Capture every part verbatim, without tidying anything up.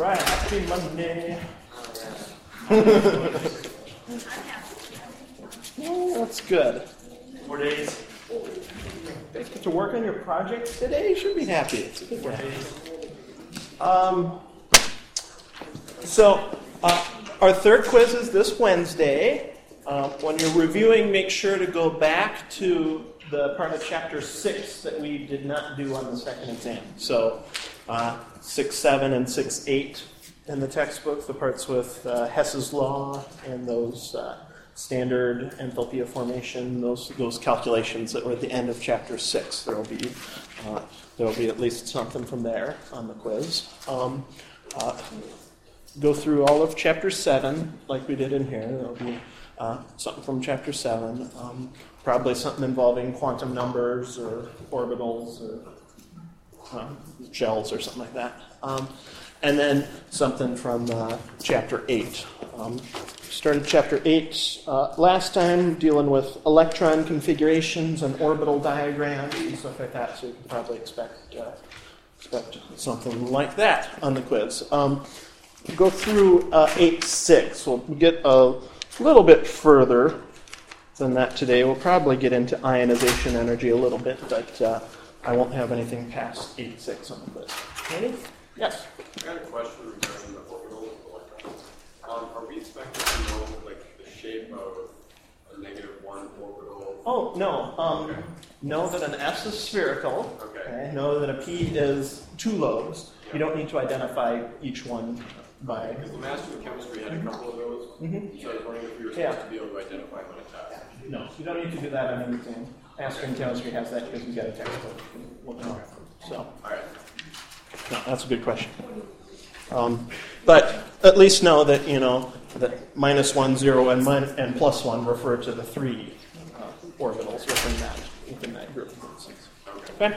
right, happy Monday. Oh, that's good. Four days. You guys get to work on your projects today? You should be happy. It's a good day. Um, so, uh, our third quiz is this Wednesday. Um, when you're reviewing, make sure to go back to the part of chapter six that we did not do on the second exam. So, uh, six seven and six eight in the textbook, the parts with uh, Hess's law and those uh, standard enthalpy of formation, those those calculations that were at the end of chapter six. There will be uh, there will be at least something from there on the quiz. Um, uh, go through all of chapter seven like we did in here. There will be uh, something from chapter seven. Um, probably something involving quantum numbers or orbitals or uh, shells or something like that. Um, and then something from uh, chapter eight. Um, started chapter eight uh, last time, dealing with electron configurations and orbital diagrams and stuff like that, so you can probably expect uh, expect something like that on the quiz. Um, go through uh, eight six. We'll get a little bit further than that today. We'll probably get into ionization energy a little bit, but uh, I won't have anything past eight six on the quiz. Ready? Yes? I got a question regarding the orbital electrons. Um, are we expected to know like the shape of a negative one orbital? Oh, no. Um, okay. Know that an S is spherical. Okay. Okay. Know that a P is two lobes. Yeah. You don't need to identify each one by... Because the master of chemistry had a couple of those, mm-hmm. so I was wondering if we were supposed yeah. to be able to identify when it's happening. No, you don't need to do that on anything. Master in chemistry has that because we've got a textbook. We'll know. So, all right. No, that's a good question. Um, but at least know that, you know, that minus one, zero, and, min- and plus one refer to the three uh, orbitals within that, within that group. Okay?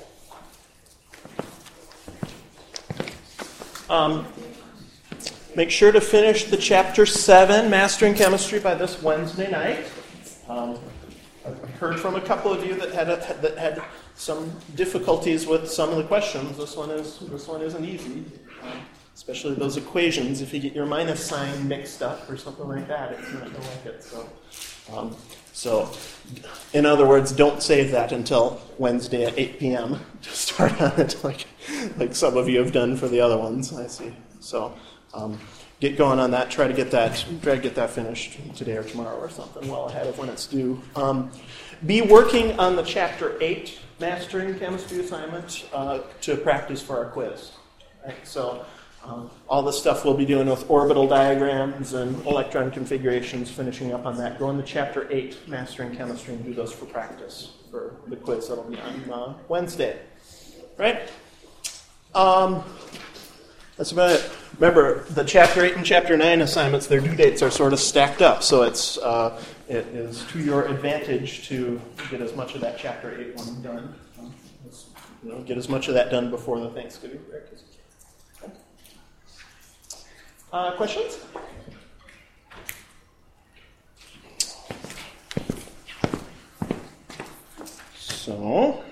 Um, make sure to finish the chapter seven, Mastering Chemistry, by this Wednesday night. Um, I've heard from a couple of you that had a, that had some difficulties with some of the questions. This one is this one isn't easy, um, especially those equations. If you get your minus sign mixed up or something like that, it's not going to like it. So, um, so, in other words, don't save that until Wednesday at eight p.m. to start on it, like like some of you have done for the other ones. I see. So. Um, Get going on that. Try to get that. Try to get that finished today or tomorrow or something, well ahead of when it's due. Um, be working on the chapter eight Mastering Chemistry assignment uh, to practice for our quiz. Right? So um, all the stuff we'll be doing with orbital diagrams and electron configurations. Finishing up on that. Go into chapter eight Mastering Chemistry and do those for practice for the quiz that'll be on uh, Wednesday. Right? Um, That's about it. Remember, the Chapter eight and Chapter nine assignments, their due dates are sort of stacked up, so it's uh, it is to your advantage to get as much of that Chapter eight one done. Um, you know, get as much of that done before the Thanksgiving break. Uh, questions? So...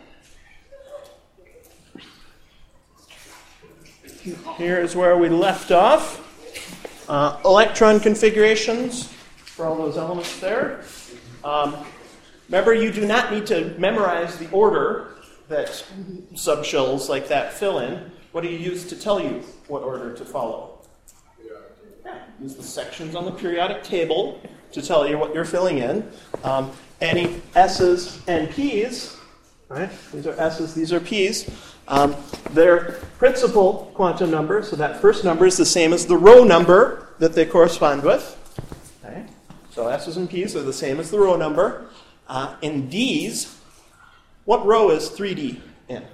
here's where we left off. Uh, electron configurations for all those elements there. Um, remember, you do not need to memorize the order that subshells like that fill in. What do you use to tell you what order to follow? Yeah, use the sections on the periodic table to tell you what you're filling in. Um, any S's and P's, right? These are S's, these are P's. Um, their principal quantum number, so that first number is the same as the row number that they correspond with. Okay. So S's and P's are the same as the row number. Uh, in D's, what row is three D in?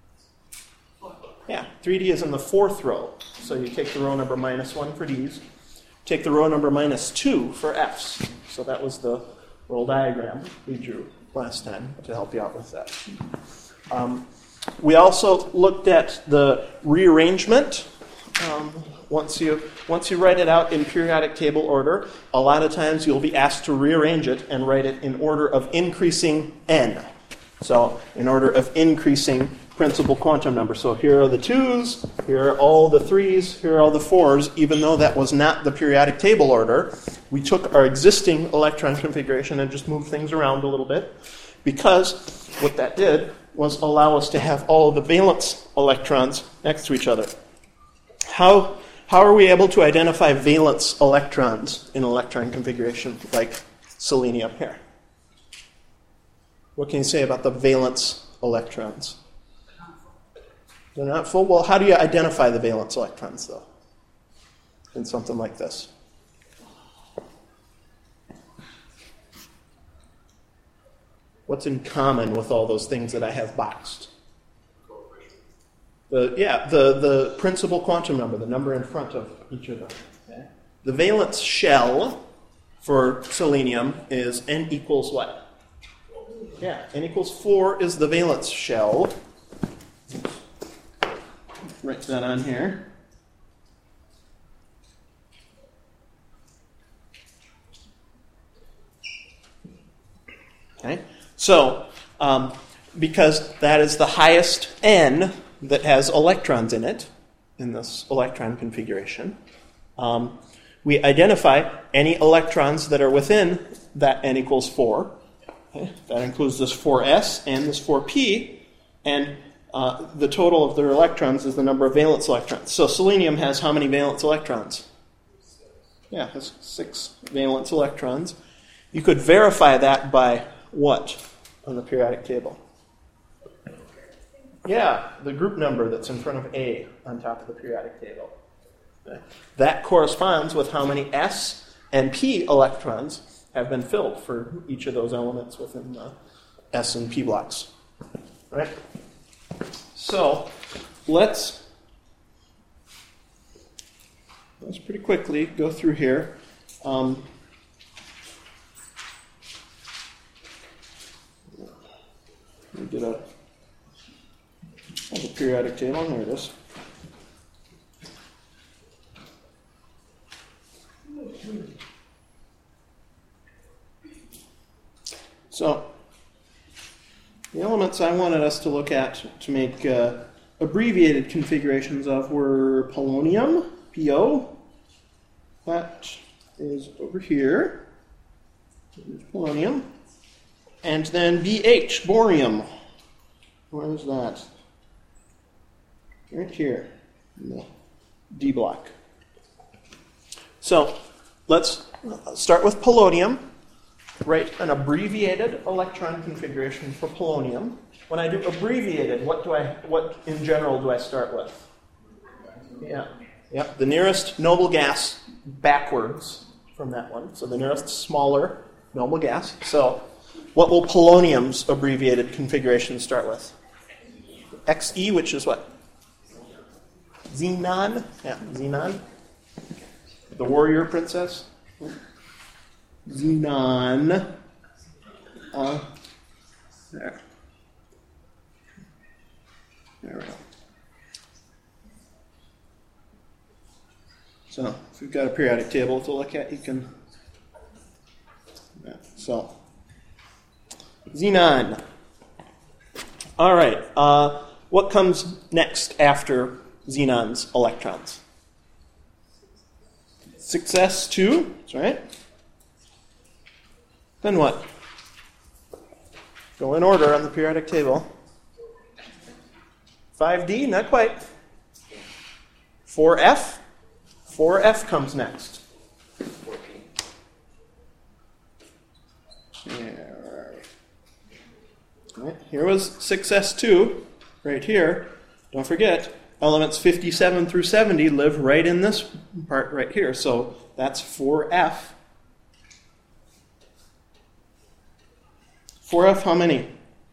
Yeah, three D is in the fourth row. So you take the row number minus one for D's. Take the row number minus two for F's. So that was the little diagram we drew last time to help you out with that. Um, We also looked at the rearrangement. Um, once you once you write it out in periodic table order, a lot of times you'll be asked to rearrange it and write it in order of increasing n. So in order of increasing principal quantum number. So here are the twos, here are all the threes, here are all the fours. Even though that was not the periodic table order, we took our existing electron configuration and just moved things around a little bit, because what that did was allow us to have all of the valence electrons next to each other. How, how are we able to identify valence electrons in electron configuration like selenium here? What can you say about the valence electrons? They're not full? Well, how do you identify the valence electrons, though, in something like this? What's in common with all those things that I have boxed? The, yeah, the, the principal quantum number, the number in front of each of them. Okay. The valence shell for selenium is n equals what? Yeah, n equals four is the valence shell. Write that on here. Okay, so um, because that is the highest n that has electrons in it, in this electron configuration, um, we identify any electrons that are within that n equals four. Okay? That includes this four s and this four p, and uh, the total of their electrons is the number of valence electrons. So selenium has how many valence electrons? Yeah, it has six valence electrons. You could verify that by what on the periodic table? Yeah, the group number that's in front of A on top of the periodic table. Okay. That corresponds with how many S and P electrons have been filled for each of those elements within the S and P blocks. Right? So let's let's pretty quickly go through here. Um, we did a the periodic table. There it is. So, the elements I wanted us to look at to make uh, abbreviated configurations of were polonium, P O. That is over here. There's polonium. And then B H, borium. Where is that? Right here, in the D block. So let's start with polonium. Write an abbreviated electron configuration for polonium. When I do abbreviated, what do I, what in general do I start with? Yeah, yep. The nearest noble gas backwards from that one. So the nearest smaller noble gas. So what will polonium's abbreviated configuration start with? X E, which is what? Xenon, yeah, Xenon, the warrior princess. Xenon, uh, there. There we go. So, if you've got a periodic table to look at, you can. Yeah, so, Xenon. All right. Uh, what comes next after Xenon's electrons? six s two, that's right. Then what? Go in order on the periodic table. five d, not quite. four f. four f comes next. Yeah, where are we? Right, here was six s two, right here. Don't forget, elements fifty-seven through seventy live right in this part right here. So that's four f. four f how many?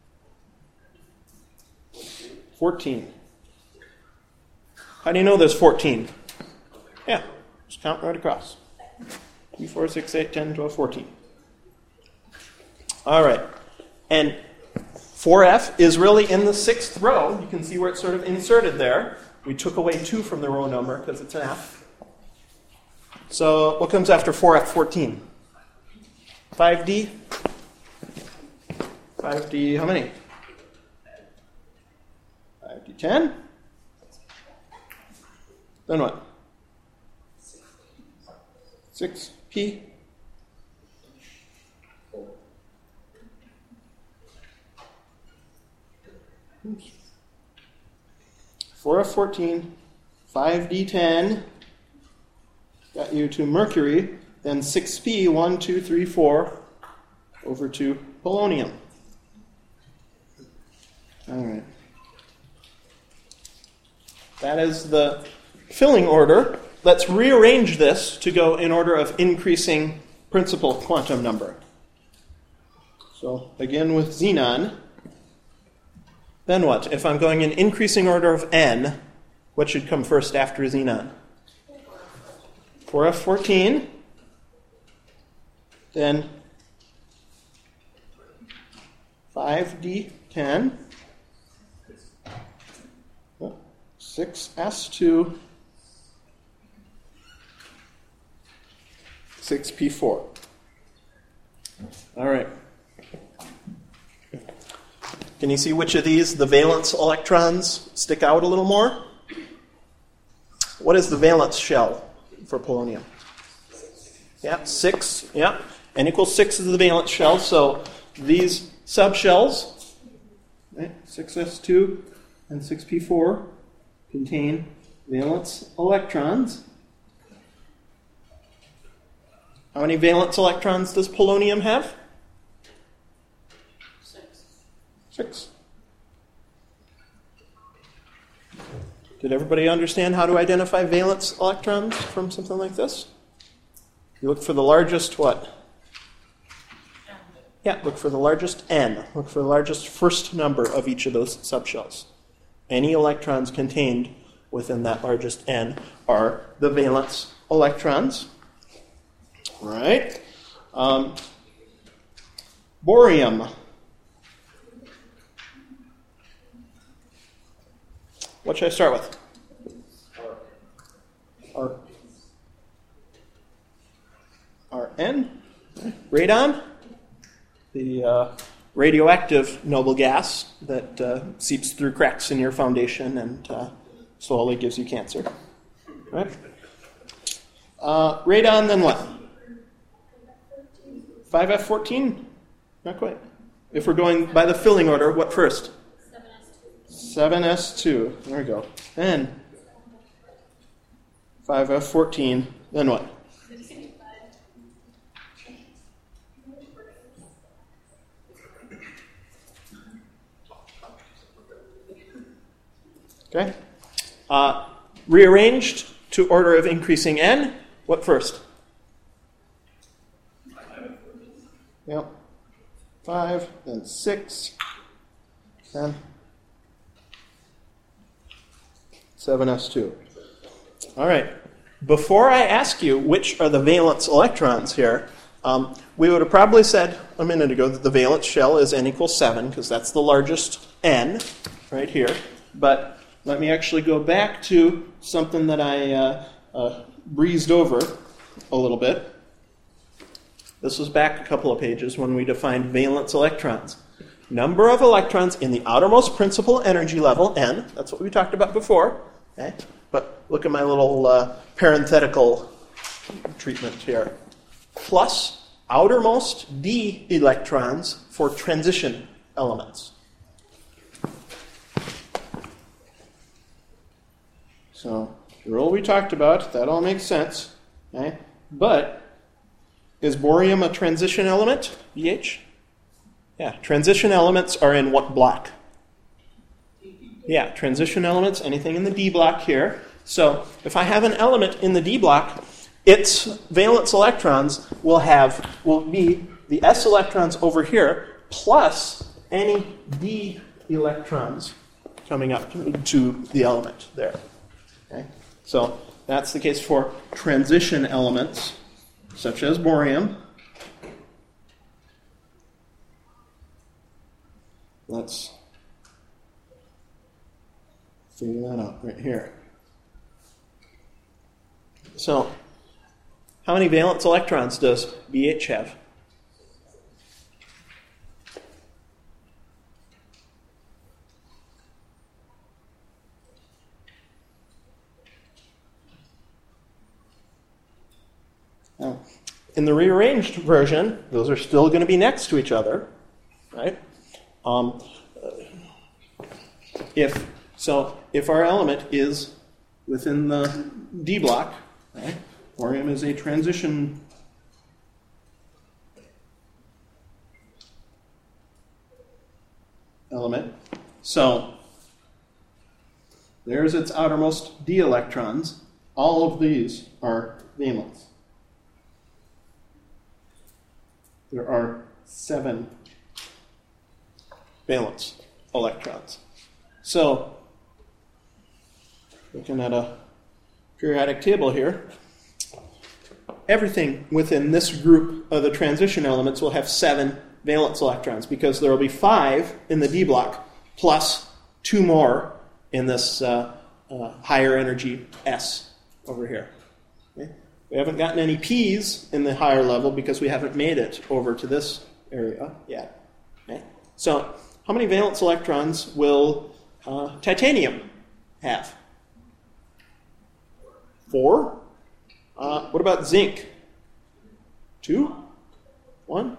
fourteen. How do you know there's fourteen? Yeah, just count right across. two, four, six, eight, ten, twelve, fourteen. All right. And four f is really in the sixth row. You can see where it's sort of inserted there. We took away two from the row number because it's an F. So what comes after four f fourteen? five d? five d, how many? ten. Then what? six p. four f fourteen, five d ten, got you to mercury, then six p, one, two, three, four, over to polonium. All right. That is the filling order. Let's rearrange this to go in order of increasing principal quantum number. So again with xenon, then what? If I'm going in increasing order of n, what should come first after xenon? four f fourteen, then five d ten, six s two, six p four. All right. Can you see which of these the valence electrons stick out a little more? What is the valence shell for polonium? Yeah, six. Yeah, n equals six is the valence shell. So these subshells, right, six s two and six p four, contain valence electrons. How many valence electrons does polonium have? Six. Six. Did everybody understand how to identify valence electrons from something like this? You look for the largest what? N. Yeah, look for the largest n. Look for the largest first number of each of those subshells. Any electrons contained within that largest n are the valence electrons. Right? Um, borium. What should I start with? R. Rn. Radon. The uh, radioactive noble gas that uh, seeps through cracks in your foundation and uh, slowly gives you cancer. Right? Uh, radon, then what? five f fourteen? Not quite. If we're going by the filling order, what first? seven s two. There we go. Then five f fourteen. Then what? Okay. Uh, rearranged to order of increasing n. What first? Yep. Five, then six, then seven s two. All right. Before I ask you which are the valence electrons here, um, we would have probably said a minute ago that the valence shell is n equals seven, because that's the largest n right here. But let me actually go back to something that I uh, uh, breezed over a little bit. This was back a couple of pages when we defined valence electrons. Number of electrons in the outermost principal energy level, n, that's what we talked about before. Okay? But look at my little uh, parenthetical treatment here. Plus outermost d electrons for transition elements. So the rule we talked about, that all makes sense. Okay? But is borium a transition element, B H? Yeah, transition elements are in what block? Yeah, transition elements, anything in the D block here. So if I have an element in the D block, its valence electrons will have will be the s electrons over here plus any d electrons coming up to the element there. Okay? So that's the case for transition elements, such as borium. Let's figure that out right here. So, how many valence electrons does B H have? In the rearranged version, those are still going to be next to each other, right? Um, if so, if our element is within the D block, right, borium is a transition element. So there's its outermost d electrons. All of these are valence. There are seven valence electrons. So, looking at a periodic table here, everything within this group of the transition elements will have seven valence electrons because there will be five in the D block plus two more in this uh, uh, higher energy S over here. Okay? We haven't gotten any P's in the higher level because we haven't made it over to this area yet. Okay? So, how many valence electrons will uh, titanium have? Four. Uh, what about zinc? Two? One?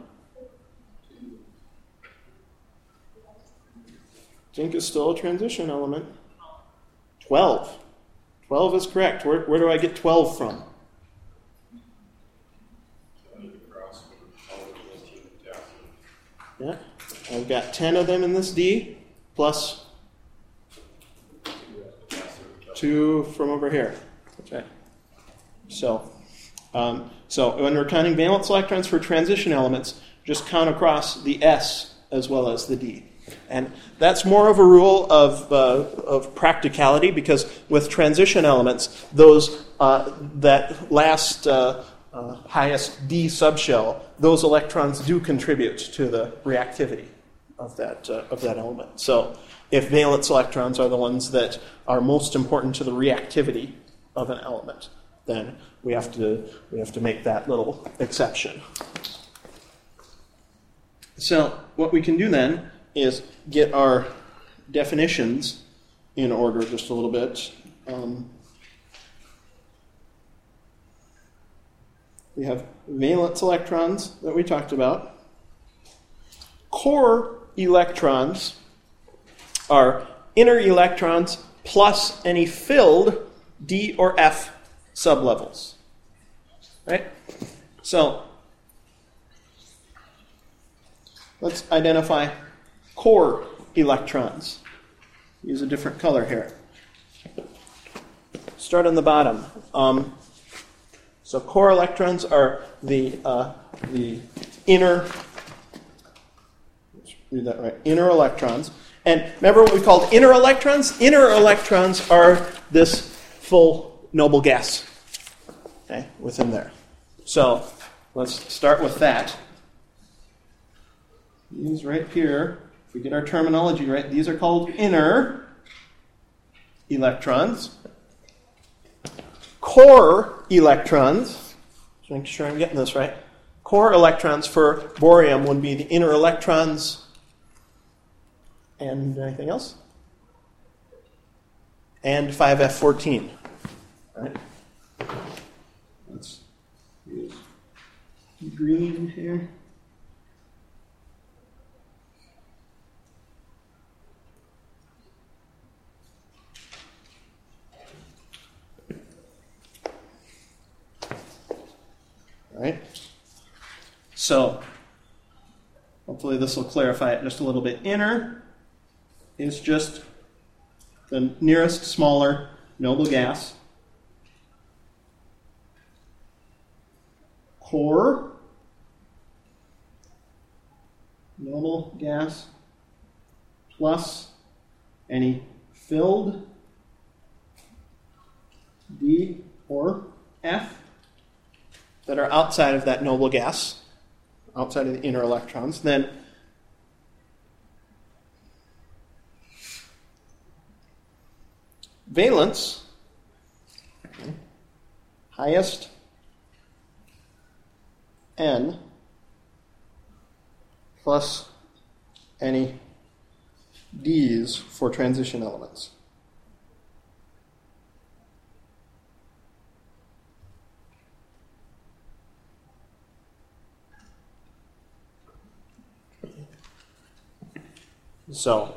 Zinc is still a transition element. Twelve. Twelve is correct. Where, where do I get twelve from? Yeah, I've got ten of them in this D, plus two from over here. Okay. So, um, so when we're counting valence electrons for transition elements, just count across the S as well as the D. And that's more of a rule of, uh, of practicality because with transition elements, those uh, that last uh, uh, highest D subshell, those electrons do contribute to the reactivity of that uh, of that element. So if valence electrons are the ones that are most important to the reactivity of an element, then we have to we have to make that little exception. So what we can do then is get our definitions in order just a little bit. Um, we have valence electrons that we talked about. Core electrons are inner electrons plus any filled D or F sublevels. Right? So let's identify core electrons. Use a different color here. Start on the bottom. Um, so core electrons are the uh, the inner. Let's read that right. Inner electrons. And remember what we called inner electrons? Inner electrons are this full noble gas. Okay, within there. So let's start with that. These right here. If we get our terminology right, these are called inner electrons. Core electrons, just make sure I'm getting this right. Core electrons for borium would be the inner electrons and anything else? And five F fourteen. Right? Let's use green here. Right? So, hopefully this will clarify it just a little bit. Inner is just the nearest smaller noble gas. Core, noble gas, plus any filled D or F that are outside of that noble gas, outside of the inner electrons, then valence, okay, highest N plus any D's for transition elements. So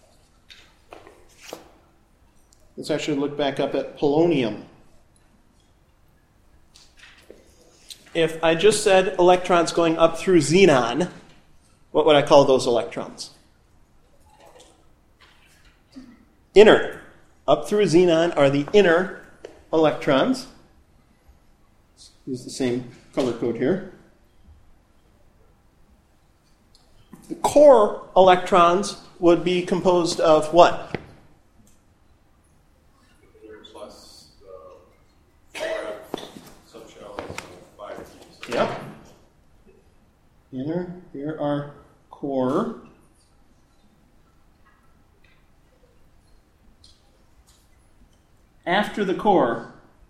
let's actually look back up at polonium. If I just said electrons going up through xenon, what would I call those electrons? Inner. Up through xenon are the inner electrons. Use the same color code here. The core electrons would be composed of what? Plus the four subshells and five Ts. Yep. Inner, here are core. After the core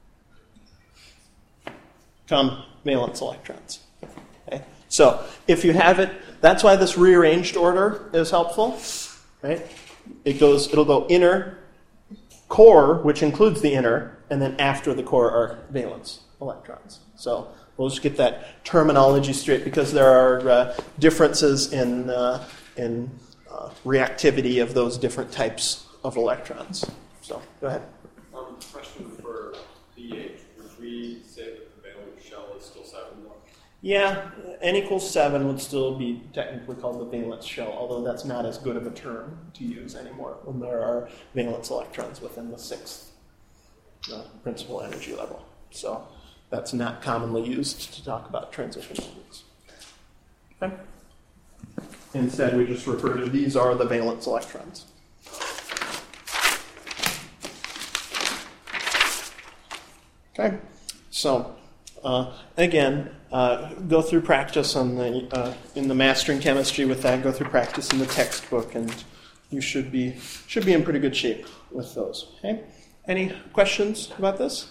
come valence electrons. Okay? So if you have it, that's why this rearranged order is helpful. Right? It goes, it'll go inner, core, which includes the inner, and then after the core are valence electrons. So we'll just get that terminology straight because there are uh, differences in uh, in uh, reactivity of those different types of electrons. So go ahead. Um, question for pH. Would we say that the valence shell is still seven? Yeah, n equals seven would still be technically called the valence shell, although that's not as good of a term to use anymore when there are valence electrons within the sixth uh, principal energy level. So that's not commonly used to talk about transition elements. Okay? Instead, we just refer to these are the valence electrons. Okay, so uh, again, uh, go through practice on the uh, in the mastering chemistry with that. Go through practice in the textbook, and you should be should be in pretty good shape with those. Okay, any questions about this?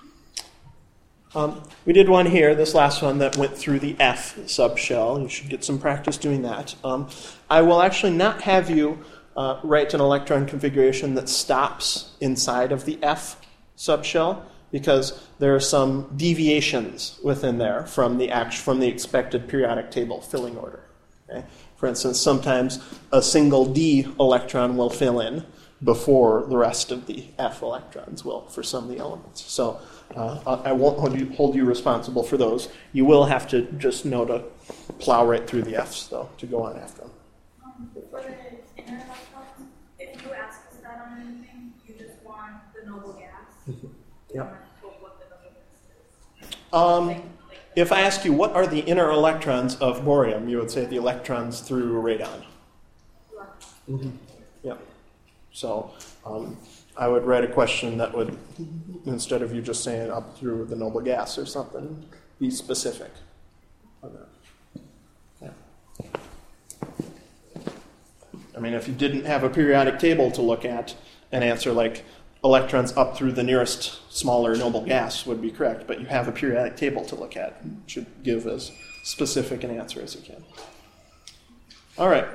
Um, we did one here, this last one that went through the F subshell. You should get some practice doing that. Um, I will actually not have you uh, write an electron configuration that stops inside of the F subshell, because there are some deviations within there from the act, from the expected periodic table filling order. Okay? For instance, sometimes a single D electron will fill in before the rest of the F electrons will for some of the elements. So uh, I won't hold you, hold you responsible for those. You will have to just know to plow right through the Fs, though, to go on after them. Um, for the inner electrons, if you ask us that on anything, you just want the noble gas. Yep. What the noble gas is. Um, Like- like if I ask you what are the inner electrons of borium, you would say the electrons through radon. the- Mm-hmm. Yep. So um, I would write a question that would, instead of you just saying up through the noble gas or something, be specific on that. Yeah. I mean, if you didn't have a periodic table to look at, an answer like electrons up through the nearest smaller noble gas would be correct, but you have a periodic table to look at. You should give as specific an answer as you can. All right.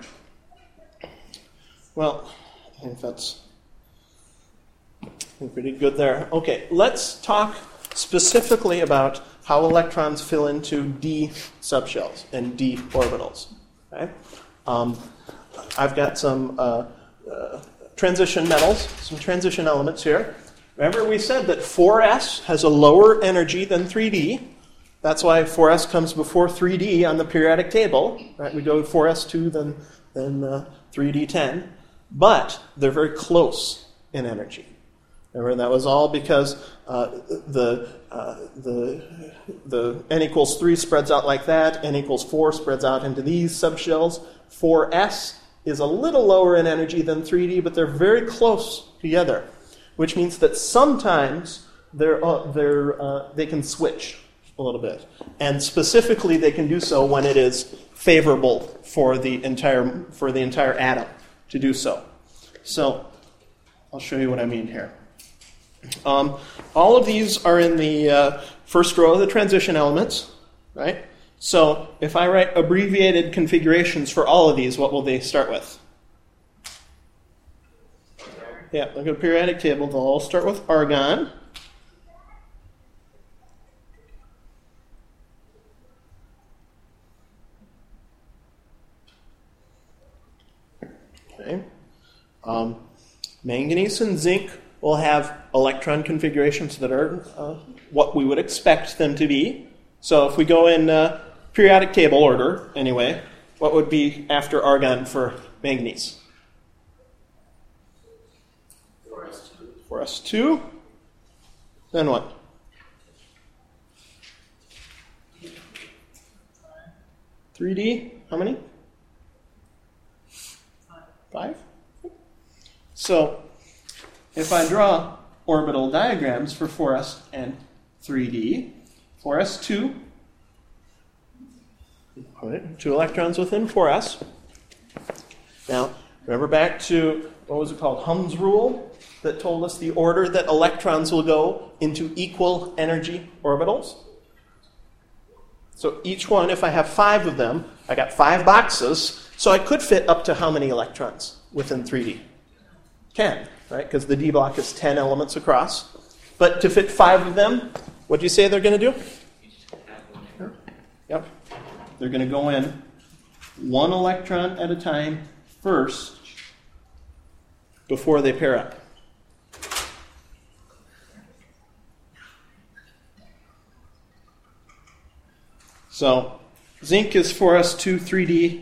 Well, I think that's, I think we did good there. Okay, let's talk specifically about how electrons fill into d subshells and d orbitals. Okay? Um, I've got some uh, uh, transition metals, some transition elements here. Remember we said that four s has a lower energy than three d. That's why four s comes before three d on the periodic table. Right? We go four s two, then, then uh, three d ten. But they're very close in energy. Remember, that was all because uh, the uh, the the n equals three spreads out like that. N equals four spreads out into these subshells. four s is a little lower in energy than three d, but they're very close together, which means that sometimes they're, uh, they're, uh, they can switch a little bit. And specifically, they can do so when it is favorable for the entire for the entire atom to do so. So I'll show you what I mean here. Um, all of these are in the uh, first row of the transition elements, right? So if I write abbreviated configurations for all of these, what will they start with? Yeah, look at the periodic table. They'll all start with argon. Okay. Um, manganese and zinc will have electron configurations that are uh, what we would expect them to be. So if we go in uh, periodic table order, anyway, what would be after argon for manganese? four s two. Then what? three D, how many? Five. So if I draw orbital diagrams for four s and three D, four s two, two electrons within four s. Now, remember back to, what was it called, Hund's rule, that told us the order that electrons will go into equal energy orbitals? So each one, if I have five of them, I got five boxes, so I could fit up to how many electrons within three D? ten, right? Because the D block is ten elements across. But to fit five of them, what do you say they're going to do? Yep. They're going to go in one electron at a time first before they pair up. So zinc is four s two three D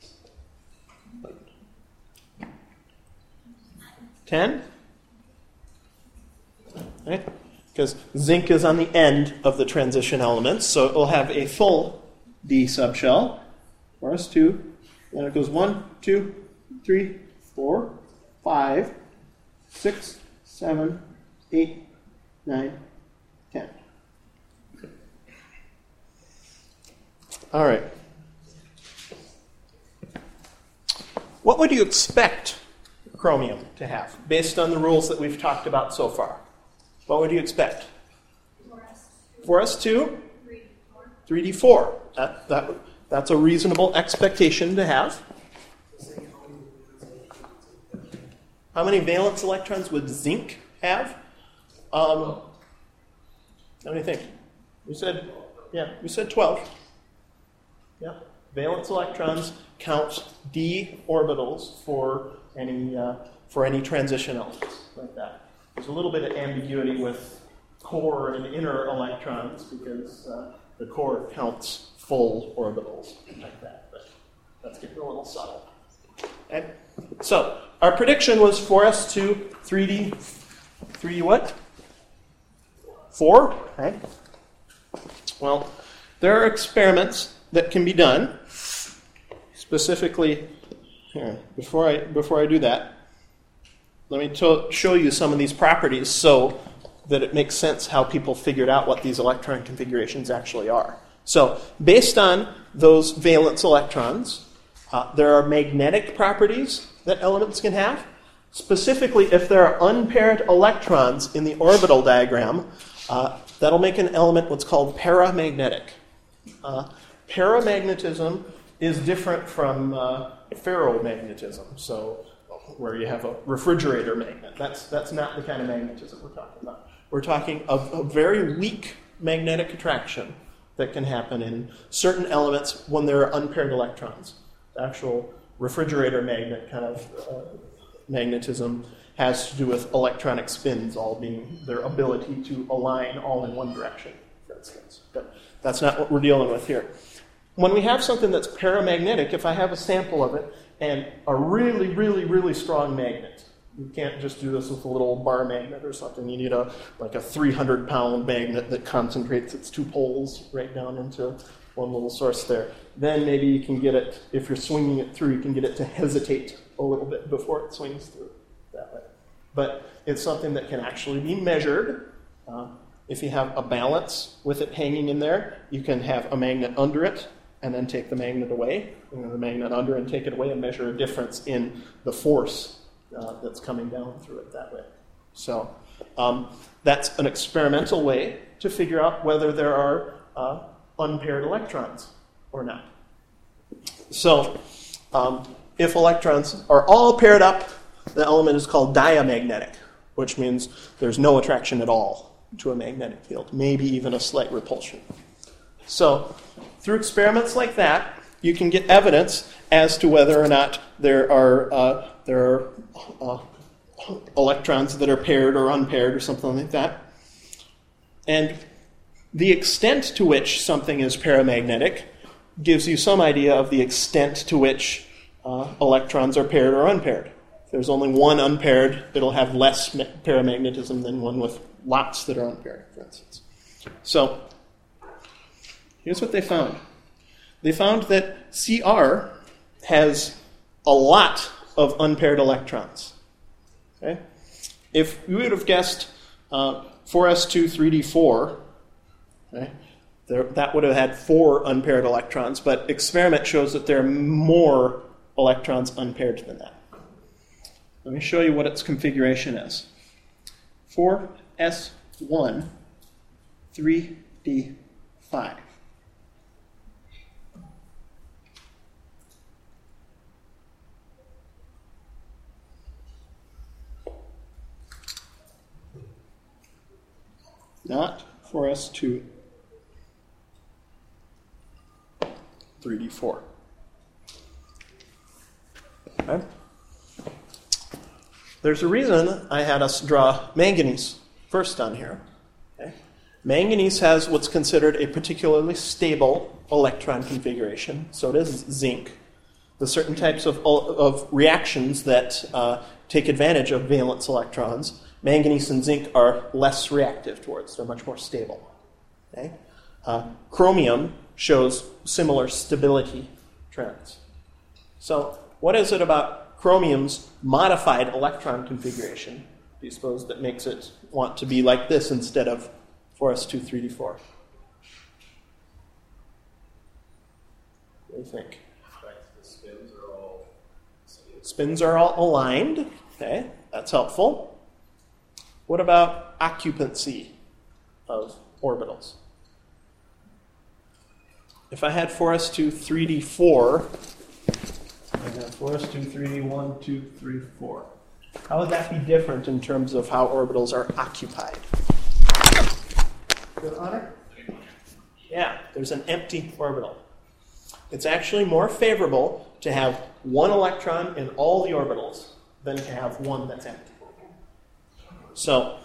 ten. Right? Because zinc is on the end of the transition elements, so it will have a full D subshell. four s two. Then it goes one, two, three, four, five, six, seven, eight, nine, ten. All right. What would you expect chromium to have, based on the rules that we've talked about so far? What would you expect? four s two, three d four. That, that, that's a reasonable expectation to have. How many valence electrons would zinc have? Um, how many think? We said, yeah, we said twelve. Yeah, valence electrons count d orbitals for any uh, for any transition elements like that. There's a little bit of ambiguity with core and inner electrons because uh, the core counts full orbitals like that, but that's getting a little subtle. Okay. So our prediction was four s two, three d, three d what? four. Okay. Well, there are experiments that can be done. Specifically, here, before I before I do that, let me to- show you some of these properties so that it makes sense how people figured out what these electron configurations actually are. So, based on those valence electrons, uh, there are magnetic properties that elements can have. Specifically, if there are unpaired electrons in the orbital diagram, uh, that'll make an element what's called paramagnetic. Uh, paramagnetism is different from uh, ferromagnetism, so where you have a refrigerator magnet. That's, that's not the kind of magnetism we're talking about. We're talking of a very weak magnetic attraction that can happen in certain elements when there are unpaired electrons. The actual refrigerator magnet kind of uh, magnetism has to do with electronic spins all being their ability to align all in one direction, for instance. But that's not what we're dealing with here. When we have something that's paramagnetic, if I have a sample of it and a really, really, really strong magnet, you can't just do this with a little bar magnet or something. You need a like a three hundred pound magnet that concentrates its two poles right down into one little source there. Then maybe you can get it, if you're swinging it through, you can get it to hesitate a little bit before it swings through that way. But it's something that can actually be measured. Uh, if you have a balance with it hanging in there, you can have a magnet under it and then take the magnet away, and then the magnet under and take it away and measure a difference in the force uh, that's coming down through it that way. So um, that's an experimental way to figure out whether there are uh, unpaired electrons or not. So um, if electrons are all paired up, the element is called diamagnetic, which means there's no attraction at all to a magnetic field, maybe even a slight repulsion. So through experiments like that, you can get evidence as to whether or not there are uh, there are uh, electrons that are paired or unpaired or something like that. And the extent to which something is paramagnetic gives you some idea of the extent to which uh, electrons are paired or unpaired. If there's only one unpaired, it'll have less paramagnetism than one with lots that are unpaired, for instance. So, here's what they found. They found that C R has a lot of unpaired electrons. Okay? If we would have guessed uh, four s two three d four, okay, there, that would have had four unpaired electrons, but experiment shows that there are more electrons unpaired than that. Let me show you what its configuration is. four s one three d five. Not four s two three d four. Okay. There's a reason I had us draw manganese first on here. Okay. Manganese has what's considered a particularly stable electron configuration. So does zinc. The certain types of, of reactions that uh, take advantage of valence electrons, manganese and zinc are less reactive towards. They're much more stable. Okay. Uh, chromium shows similar stability trends. So what is it about chromium's modified electron configuration, do you suppose, that makes it want to be like this instead of four s two three d four? What do you think? The spins are all Spins are all aligned. Okay, that's helpful. What about occupancy of orbitals? If I had four s two three d four, I got four s two three d one, two, three, four. How would that be different in terms of how orbitals are occupied? Good, Honor? Yeah, there's an empty orbital. It's actually more favorable to have one electron in all the orbitals than to have one that's empty. So,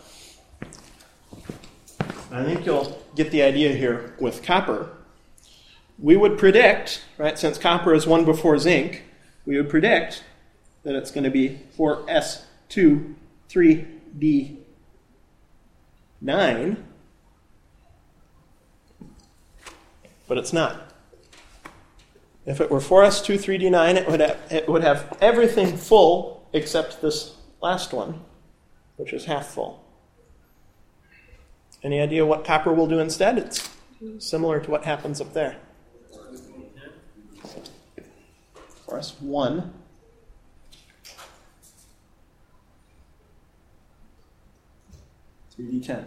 I think you'll get the idea here with copper. We would predict, right, since copper is one before zinc, we would predict that it's going to be four s two three d nine, but it's not. If it were four s two three d nine, it would have, it would have everything full except this last one, which is half full. Any idea what copper will do instead? It's similar to what happens up there. four s one. three d ten.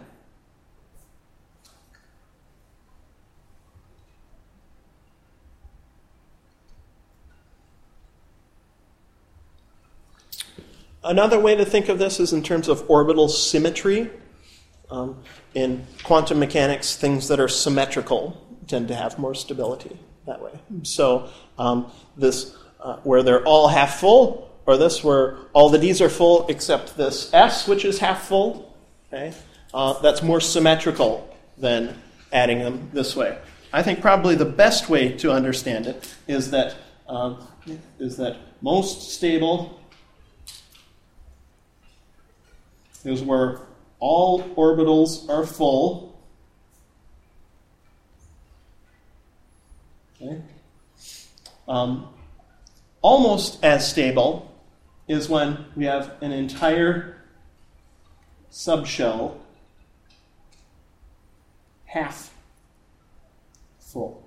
Another way to think of this is in terms of orbital symmetry. Um, in quantum mechanics, things that are symmetrical tend to have more stability that way. So um, this, uh, where they're all half full, or this where all the D's are full except this S, which is half full, okay? Uh, that's more symmetrical than adding them this way. I think probably the best way to understand it is that um, is that most stable is where all orbitals are full. Okay. Um, almost as stable is when we have an entire subshell half full.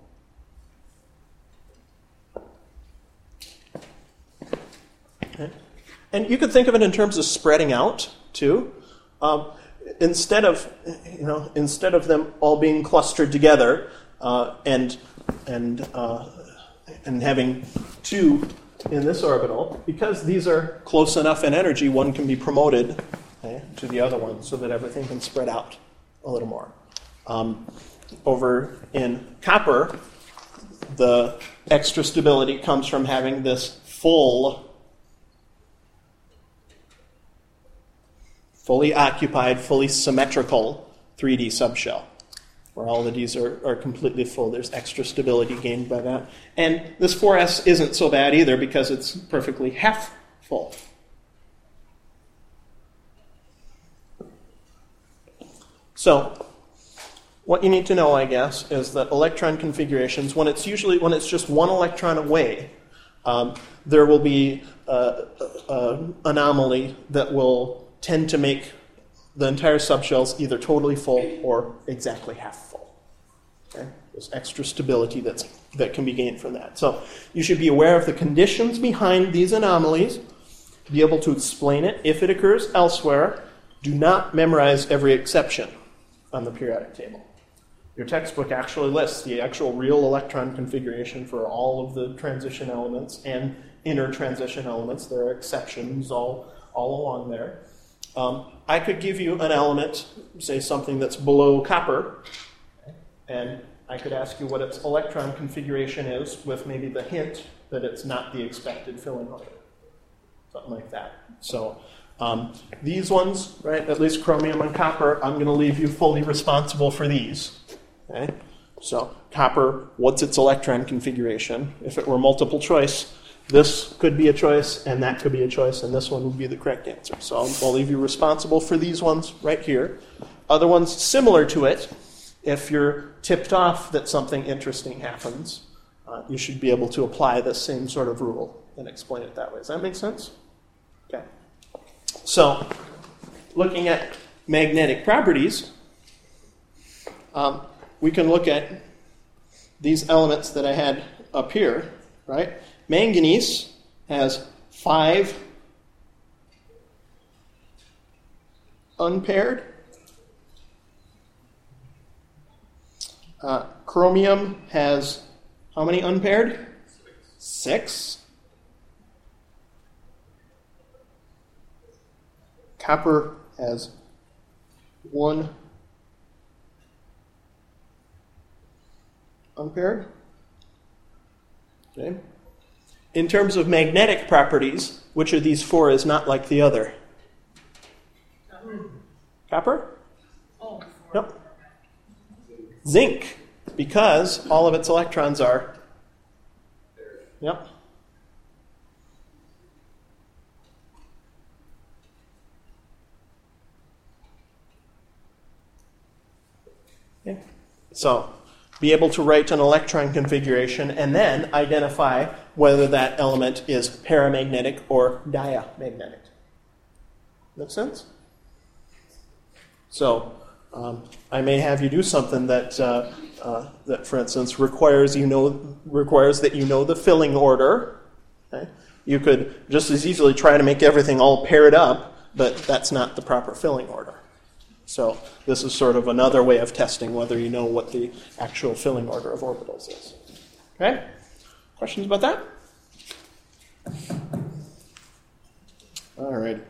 Okay. And you could think of it in terms of spreading out too. Um, instead of, you know, instead of them all being clustered together uh, and and uh, and having two in this orbital, because these are close enough in energy, one can be promoted, okay, to the other one so that everything can spread out a little more. Um, over in copper, the extra stability comes from having this full, fully occupied, fully symmetrical three D subshell, where all the D's are, are completely full. There's extra stability gained by that. And this four S isn't so bad either because it's perfectly half full. So, what you need to know, I guess, is that electron configurations, when it's usually when it's just one electron away, um, there will be an anomaly that will tend to make the entire subshells either totally full or exactly half full. Okay? There's extra stability that's, that can be gained from that. So you should be aware of the conditions behind these anomalies, be able to explain it if it occurs elsewhere. Do not memorize every exception on the periodic table. Your textbook actually lists the actual real electron configuration for all of the transition elements and inner transition elements. There are exceptions all, all along there. Um, I could give you an element, say something that's below copper, and I could ask you what its electron configuration is with maybe the hint that it's not the expected filling order. Something like that. So um, these ones, right, at least chromium and copper, I'm going to leave you fully responsible for these. Okay? So copper, what's its electron configuration? If it were multiple choice, this could be a choice, and that could be a choice, and this one would be the correct answer. So I'll, I'll leave you responsible for these ones right here. Other ones similar to it, if you're tipped off that something interesting happens, uh, you should be able to apply the same sort of rule and explain it that way. Does that make sense? Okay. So, looking at magnetic properties, um, we can look at these elements that I had up here, right? Manganese has five unpaired. Uh, chromium has how many unpaired? Six. Six. Copper has one unpaired. Okay. In terms of magnetic properties, which of these four is not like the other? Copper? Oh. Nope. Zinc, because all of its electrons are. Yep. Okay. So, be able to write an electron configuration and then identify whether that element is paramagnetic or diamagnetic. Make sense? So, um, I may have you do something that, uh, uh, that, for instance, requires you know requires that you know the filling order. Okay? You could just as easily try to make everything all paired up, but that's not the proper filling order. So this is sort of another way of testing whether you know what the actual filling order of orbitals is. Okay? Questions about that? All right.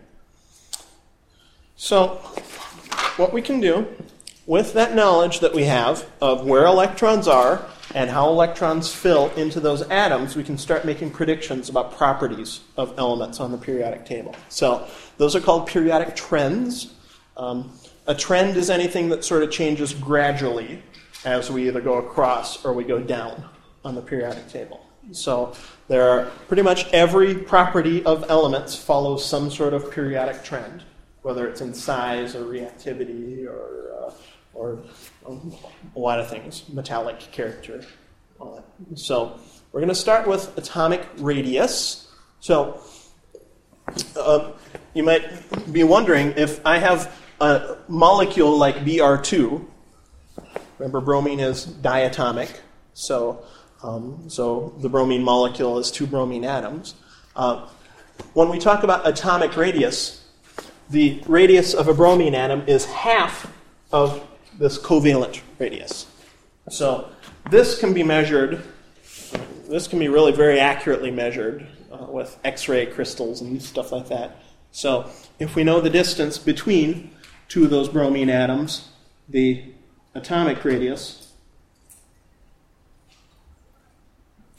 So what we can do with that knowledge that we have of where electrons are and how electrons fill into those atoms, we can start making predictions about properties of elements on the periodic table. So those are called periodic trends. Um, A trend is anything that sort of changes gradually as we either go across or we go down on the periodic table. So there are pretty much every property of elements follows some sort of periodic trend, whether it's in size or reactivity or uh, or um, a lot of things, metallic character, all that. So we're going to start with atomic radius. So uh, you might be wondering if I have a molecule like B R two, remember bromine is diatomic, so um, so the bromine molecule is two bromine atoms. Uh, when we talk about atomic radius, the radius of a bromine atom is half of this covalent radius. So this can be measured, this can be really very accurately measured uh, with X-ray crystals and stuff like that. So if we know the distance between two of those bromine atoms, the atomic radius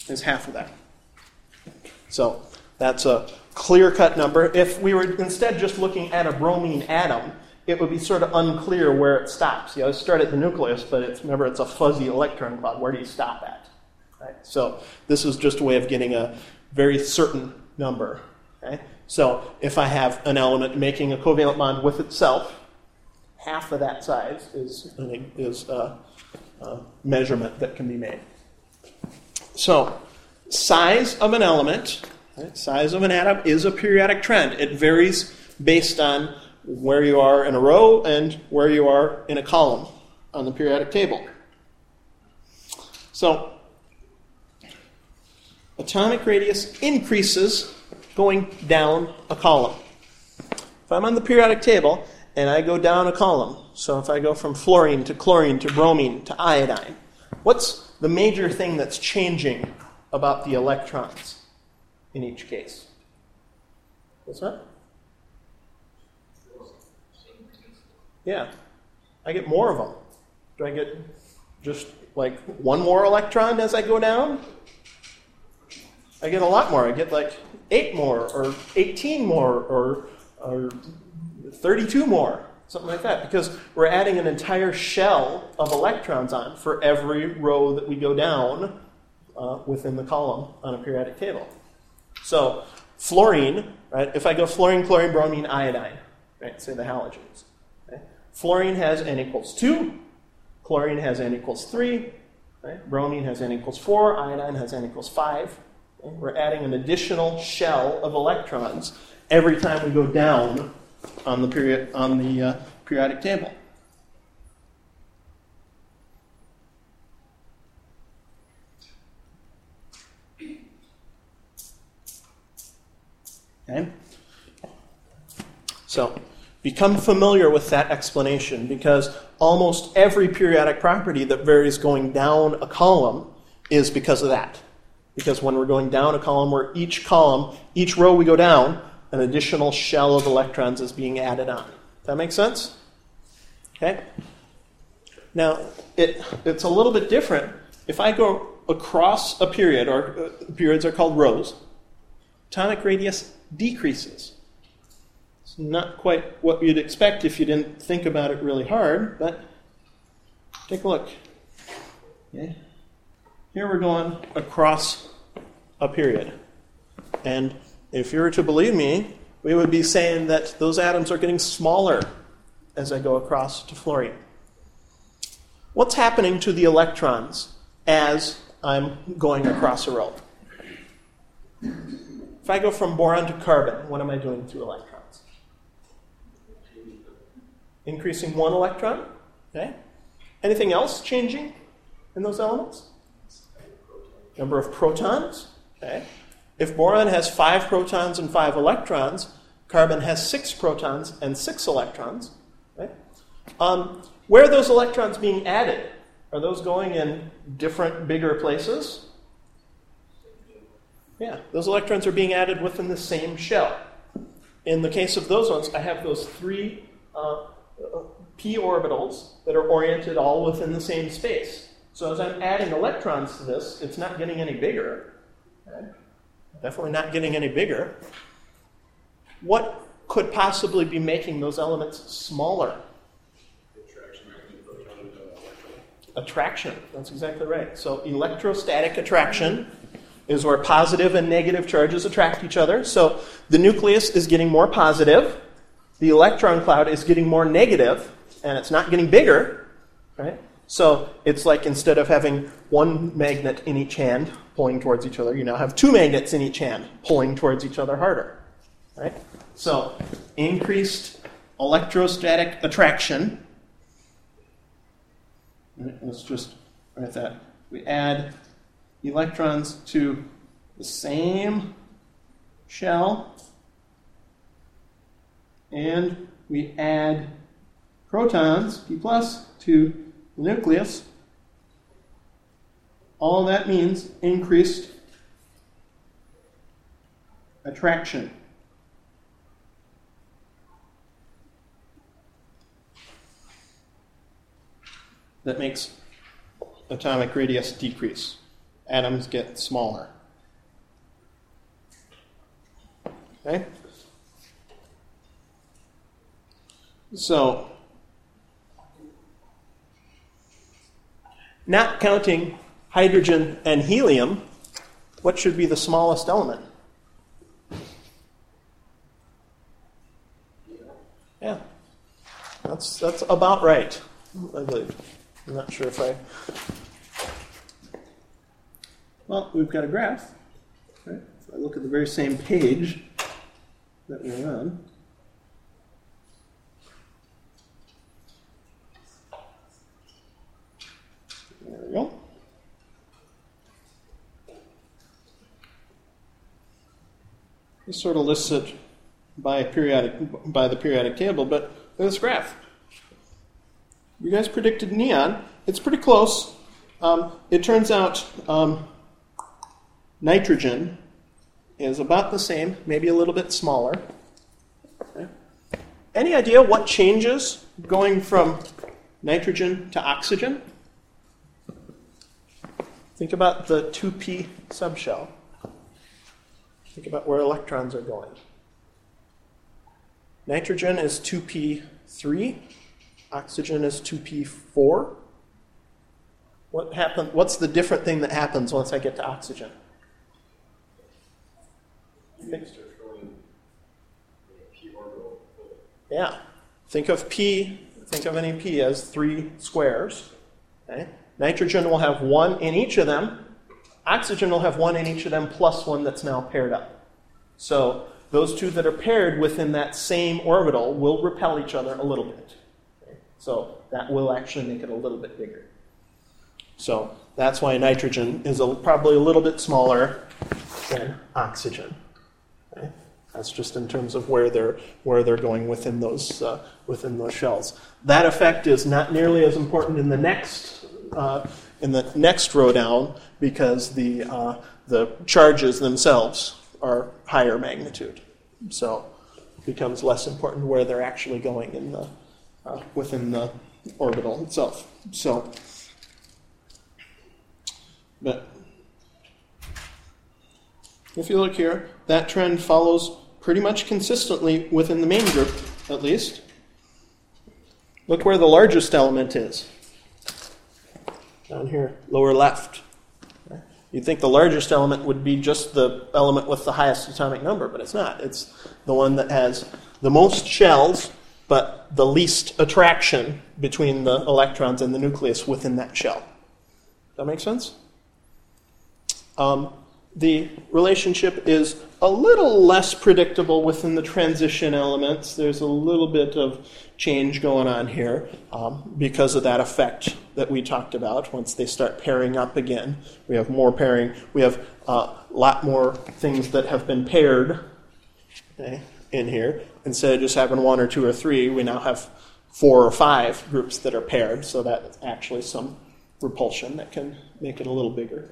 is half of that. So that's a clear-cut number. If we were instead just looking at a bromine atom, it would be sort of unclear where it stops. You know, start at the nucleus, but it's, remember, it's a fuzzy electron cloud. Where do you stop at? Right? So this is just a way of getting a very certain number. Okay? So if I have an element making a covalent bond with itself, half of that size is, is a, a measurement that can be made. So size of an element, right, size of an atom is a periodic trend. It varies based on where you are in a row and where you are in a column on the periodic table. So atomic radius increases going down a column. If I'm on the periodic table and I go down a column, so if I go from fluorine to chlorine to bromine to iodine, what's the major thing that's changing about the electrons in each case? What's that? Yeah, I get more of them. Do I get just like one more electron as I go down? I get a lot more. I get like eight more, or eighteen more, or, or thirty-two more, something like that, because we're adding an entire shell of electrons on for every row that we go down uh, within the column on a periodic table. So fluorine, right? If I go fluorine, chlorine, bromine, iodine, right? Say the halogens. Okay? Fluorine has n equals two. Chlorine has n equals three. Right? Bromine has n equals four. Iodine has n equals five. Okay? We're adding an additional shell of electrons every time we go down on the period on the uh, periodic table. Okay? So, become familiar with that explanation, because almost every periodic property that varies going down a column is because of that. Because when we're going down a column, where each column, each row we go down, an additional shell of electrons is being added on. Does that make sense? Okay? Now, it, it's a little bit different. If I go across a period, or uh, periods are called rows, atomic radius decreases. It's not quite what you'd expect if you didn't think about it really hard, but take a look. Okay. Here we're going across a period. And if you were to believe me, we would be saying that those atoms are getting smaller as I go across to fluorine. What's happening to the electrons as I'm going across a row? If I go from boron to carbon, what am I doing to electrons? Increasing one electron. Okay. Anything else changing in those elements? Number of protons. Okay. If boron has five protons and five electrons, carbon has six protons and six electrons. Right? Um, where are those electrons being added? Are those going in different, bigger places? Yeah, those electrons are being added within the same shell. In the case of those ones, I have those three uh, p orbitals that are oriented all within the same space. So as I'm adding electrons to this, it's not getting any bigger. Okay? Definitely not getting any bigger. What could possibly be making those elements smaller? Attraction. That's exactly right. So electrostatic attraction is where positive and negative charges attract each other. So the nucleus is getting more positive, the electron cloud is getting more negative, and it's not getting bigger, right? So it's like instead of having one magnet in each hand pulling towards each other, you now have two magnets in each hand pulling towards each other harder, right? So increased electrostatic attraction. Let's just write that. We add electrons to the same shell, and we add protons, P plus, to the nucleus. All that means increased attraction. That makes atomic radius decrease atoms get smaller. Okay? So, not counting hydrogen and helium, what should be the smallest element? Yeah, that's that's about right, I believe. I'm not sure if I... Well, we've got a graph. Right? If I look at the very same page that we're on, there we go. This sort of lists it by periodic by the periodic table, but look at this graph. You guys predicted neon. It's pretty close. Um, it turns out um, nitrogen is about the same, maybe a little bit smaller. Okay. Any idea what changes going from nitrogen to oxygen? Think about the two p subshell. Think about where electrons are going. Nitrogen is two p three. Oxygen is two p four. What happen, what's the different thing that happens once I get to oxygen? Yeah. Think of P, think of any P as three squares. Okay? Nitrogen will have one in each of them. Oxygen will have one in each of them plus one that's now paired up. So those two that are paired within that same orbital will repel each other a little bit. Okay? So that will actually make it a little bit bigger. So that's why nitrogen is a, probably a little bit smaller than oxygen. Okay? That's just in terms of where they're where they're going within those uh, within those shells. That effect is not nearly as important in the next uh, in the next row down because the uh, the charges themselves are higher magnitude. So it becomes less important where they're actually going in the uh, within the orbital itself. So, but if you look here, that trend follows pretty much consistently within the main group, at least. Look where the largest element is. Down here, lower left. You'd think the largest element would be just the element with the highest atomic number, but it's not. It's the one that has the most shells, but the least attraction between the electrons and the nucleus within that shell. Does that make sense? Um, the relationship is a little less predictable within the transition elements. There's a little bit of change going on here um, because of that effect that we talked about. Once they start pairing up again, we have more pairing. We have a uh, lot more things that have been paired okay, in here. Instead of just having one or two or three, we now have four or five groups that are paired, so that's actually some repulsion that can make it a little bigger.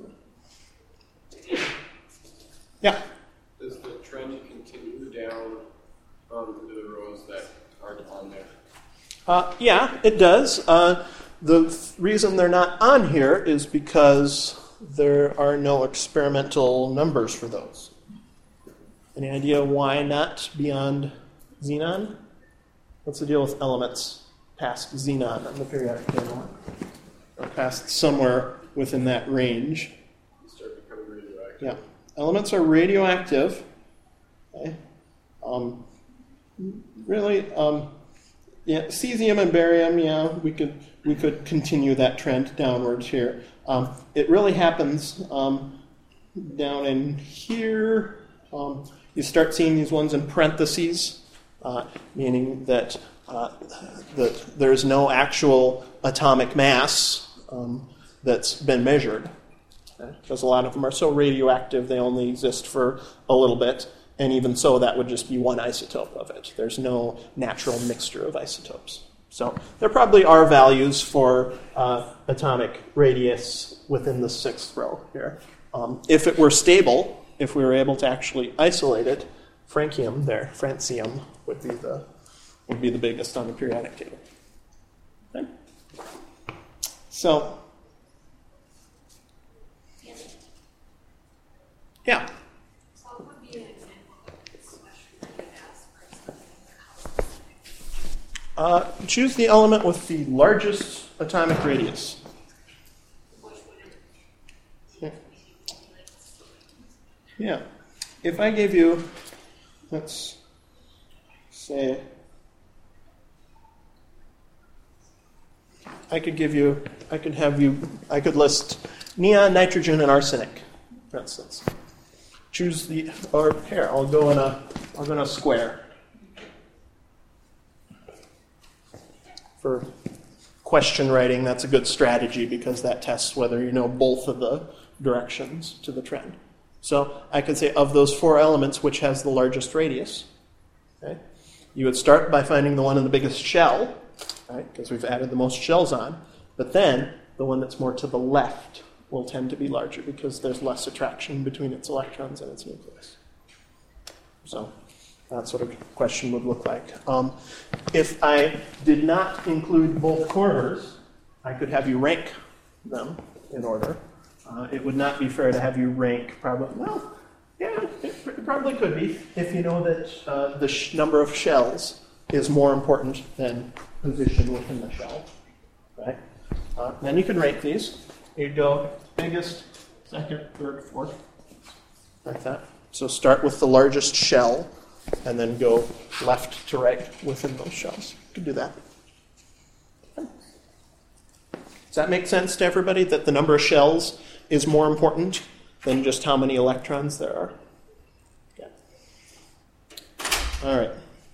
Yeah? Does the trend continue down um, into the rows that aren't on there? Uh, yeah, it does. Uh, the th- reason they're not on here is because there are no experimental numbers for those. Any idea why not beyond xenon? What's the deal with elements past xenon on the periodic table? Or past somewhere within that range? You start becoming radioactive. Yeah. Elements are radioactive. Okay. Um, really, um, yeah, cesium and barium. Yeah, we could we could continue that trend downwards here. Um, it really happens um, down in here. Um, you start seeing these ones in parentheses, uh, meaning that uh, that there's no actual atomic mass um, that's been measured. Because a lot of them are so radioactive they only exist for a little bit, and even so that would just be one isotope of it. There's no natural mixture of isotopes. So there probably are values for uh, atomic radius within the sixth row here. Um, if it were stable, if we were able to actually isolate it, francium there, francium would be the would be the biggest on the periodic table. Okay. So. Yeah. So what would be an example of this question that you asked for something? Uh, choose the element with the largest atomic radius. Which would it Yeah. Yeah. If I gave you, let's say, I could give you, I could have you, I could list neon, nitrogen, and arsenic, for instance. Choose the, or here, I'll go in a, I'll go in a square. For question writing, that's a good strategy because that tests whether you know both of the directions to the trend. So I could say of those four elements, which has the largest radius? Okay? You would start by finding the one in the biggest shell, right? Because we've added the most shells on. But then the one that's more to the left will tend to be larger because there's less attraction between its electrons and its nucleus. So that's what a question would look like. Um, if I did not include both corners, I could have you rank them in order. Uh, it would not be fair to have you rank probably, well, yeah, it, it probably could be if you know that uh, the sh- number of shells is more important than position within the shell, right? Uh, then you can rank these. You'd go biggest, second, third, fourth, like that. So start with the largest shell and then go left to right within those shells. You can do that. Does that make sense to everybody, that the number of shells is more important than just how many electrons there are? Yeah. All right.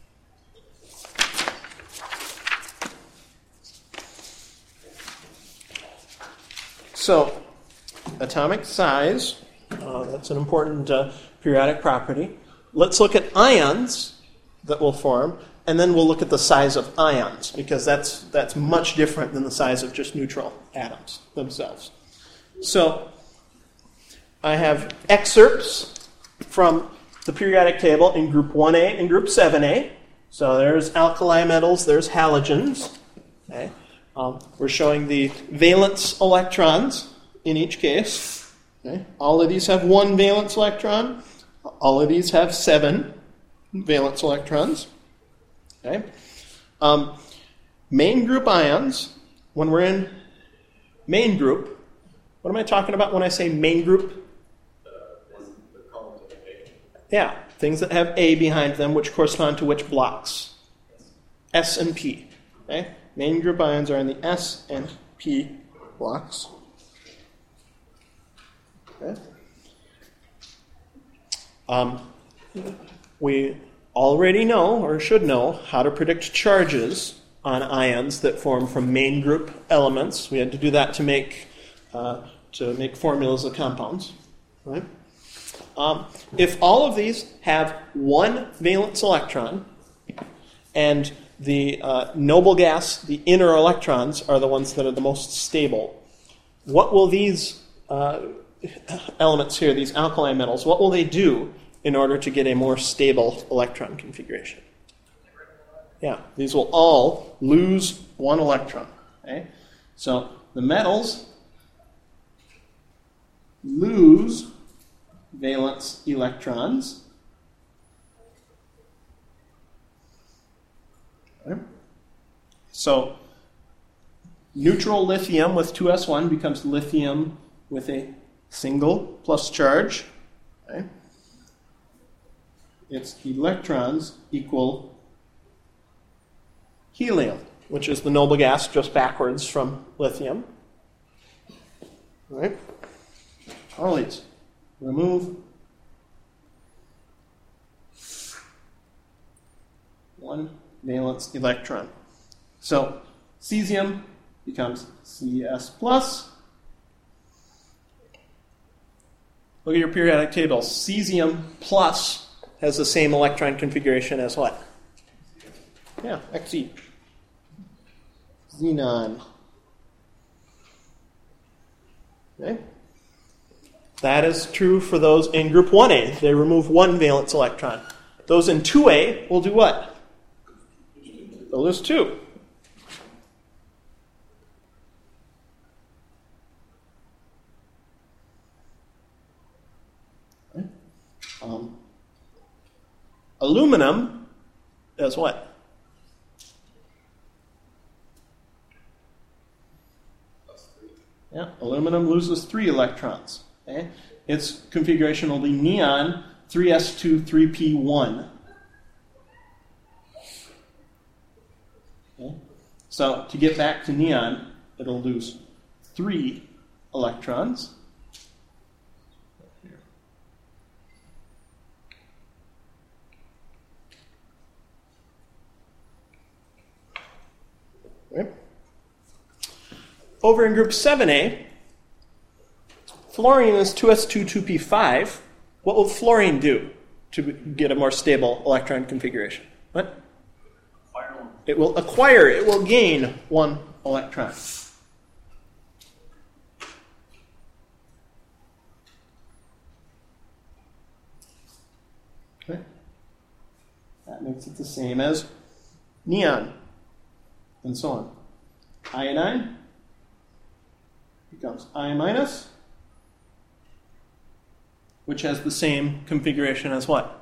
So, atomic size, uh, that's an important uh, periodic property. Let's look at ions that will form, and then we'll look at the size of ions, because that's that's much different than the size of just neutral atoms themselves. So, I have excerpts from the periodic table in group one A and group seven A. So there's alkali metals, there's halogens. Okay. Um, we're showing the valence electrons in each case. Okay. All of these have one valence electron. All of these have seven valence electrons. Okay. Um, main group ions, when we're in main group, what am I talking about when I say main group? Yeah, things that have A behind them, which correspond to which blocks? S and P. Okay? Main group ions are in the S and P blocks. Okay. Um, we already know, or should know, how to predict charges on ions that form from main group elements. We had to do that to make uh, to make formulas of compounds. Right? Um, if all of these have one valence electron, and the uh, noble gas, the inner electrons, are the ones that are the most stable, what will these uh, elements here, these alkali metals, what will they do in order to get a more stable electron configuration? Yeah, these will all lose one electron. Okay? So the metals lose valence electrons. Okay. So neutral lithium with two S one becomes lithium with a single plus charge. Okay. Its electrons equal helium, which is the noble gas just backwards from lithium. All right. All these. Remove one valence electron. So cesium becomes C S plus. Look at your periodic table. Cesium plus has the same electron configuration as what? Yeah, Xe. Xenon. Okay. That is true for those in group one A. They remove one valence electron. Those in two A will do what? They'll lose two. Okay. Aluminum does what? Yeah, aluminum loses three electrons. Okay? Its configuration will be neon three s two three p one. Okay? So to get back to neon, it'll lose three electrons. Okay. Over in group seven A, fluorine is two s two two p five. What will fluorine do to get a more stable electron configuration? What? It will acquire, it will gain one electron. Okay. That makes it the same as neon, and so on. Iodine becomes I minus, which has the same configuration as what?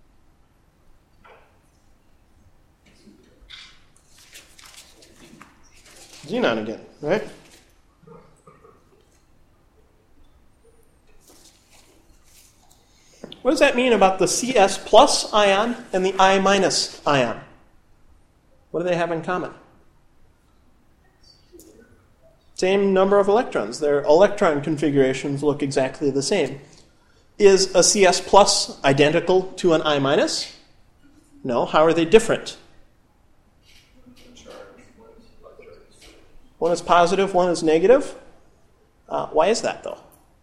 Xenon again, right? What does that mean about the C S plus ion and the I minus ion? What do they have in common? Same number of electrons. Their electron configurations look exactly the same. Is a C S plus identical to an I minus? No. How are they different? One is positive, one is negative. Uh, why is that, though?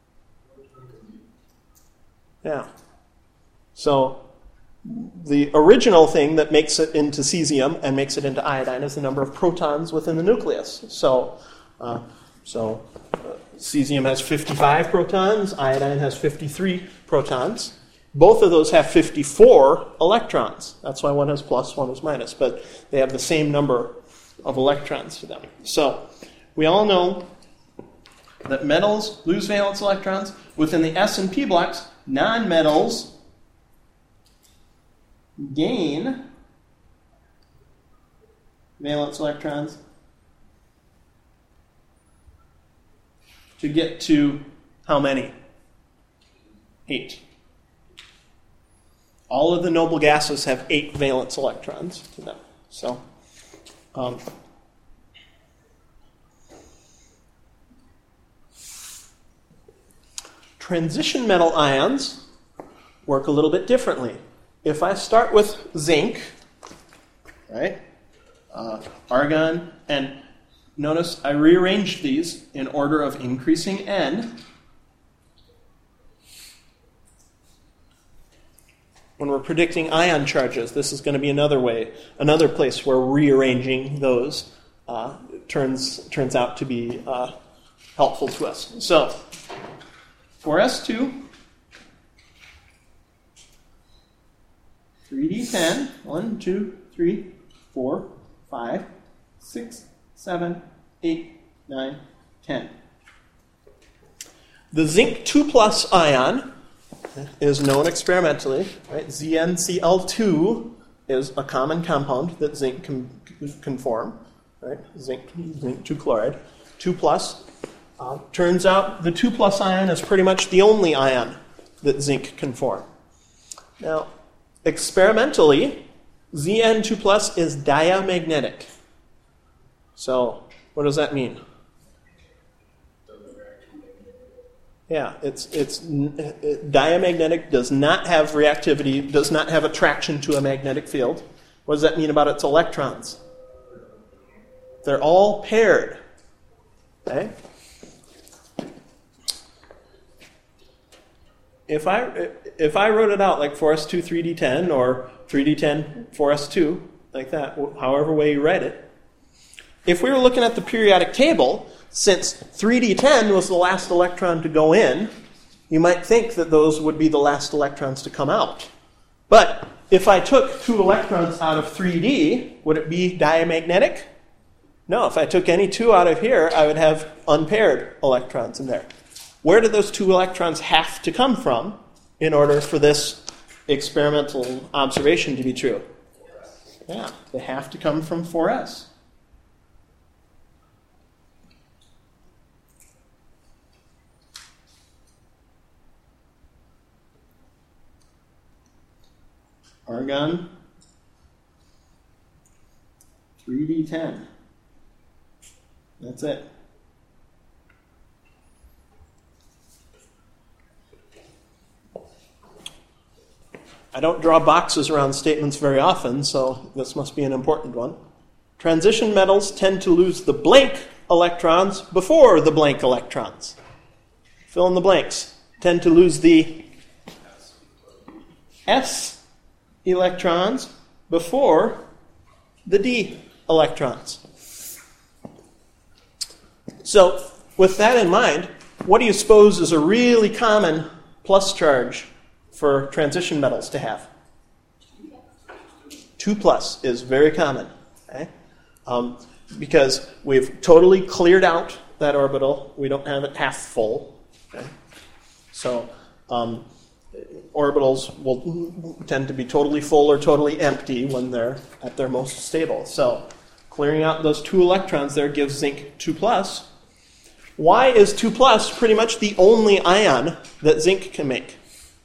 Yeah. So the original thing that makes it into cesium and makes it into iodine is the number of protons within the nucleus. So, uh, so uh, cesium has fifty-five protons, iodine has fifty-three protons. Both of those have fifty-four electrons. That's why one is plus, one is minus, but they have the same number of electrons to them. So we all know that metals lose valence electrons. Within the S and P blocks, nonmetals gain valence electrons to get to how many? Eight. All of the noble gases have eight valence electrons to them. So, um, transition metal ions work a little bit differently. If I start with zinc, right, uh, argon, and notice I rearranged these in order of increasing N. When we're predicting ion charges, this is going to be another way, another place where rearranging those uh, turns turns out to be uh, helpful to us. So, for S two, three d ten, one, two, three, four, five, six, seven, eight, nine, ten. The zinc two plus ion is known experimentally, right? Z n C l two is a common compound that zinc can, can form, right? Zinc, zinc two chloride. two plus. Uh, turns out the two plus ion is pretty much the only ion that zinc can form. Now, experimentally, Z n two plus is diamagnetic. So, what does that mean? Yeah, it's it's it, diamagnetic, does not have reactivity, does not have attraction to a magnetic field. What does that mean about its electrons? They're all paired. Okay? If I if I wrote it out like four s two three d ten or three d ten four s two, like that, however way you write it, if we were looking at the periodic table, since three d ten was the last electron to go in, you might think that those would be the last electrons to come out. But if I took two electrons out of three d, would it be diamagnetic? No, if I took any two out of here, I would have unpaired electrons in there. Where do those two electrons have to come from in order for this experimental observation to be true? Yeah, they have to come from four s. Argon, three d ten. That's it. I don't draw boxes around statements very often, so this must be an important one. Transition metals tend to lose the blank electrons before the blank electrons. Fill in the blanks. Tend to lose the S electrons before the D electrons. So, with that in mind, what do you suppose is a really common plus charge for transition metals to have? Two plus is very common, okay? Um, because we've totally cleared out that orbital. We don't have it half full. Okay? So um, orbitals will tend to be totally full or totally empty when they're at their most stable. So clearing out those two electrons there gives zinc two plus. Why is two plus pretty much the only ion that zinc can make?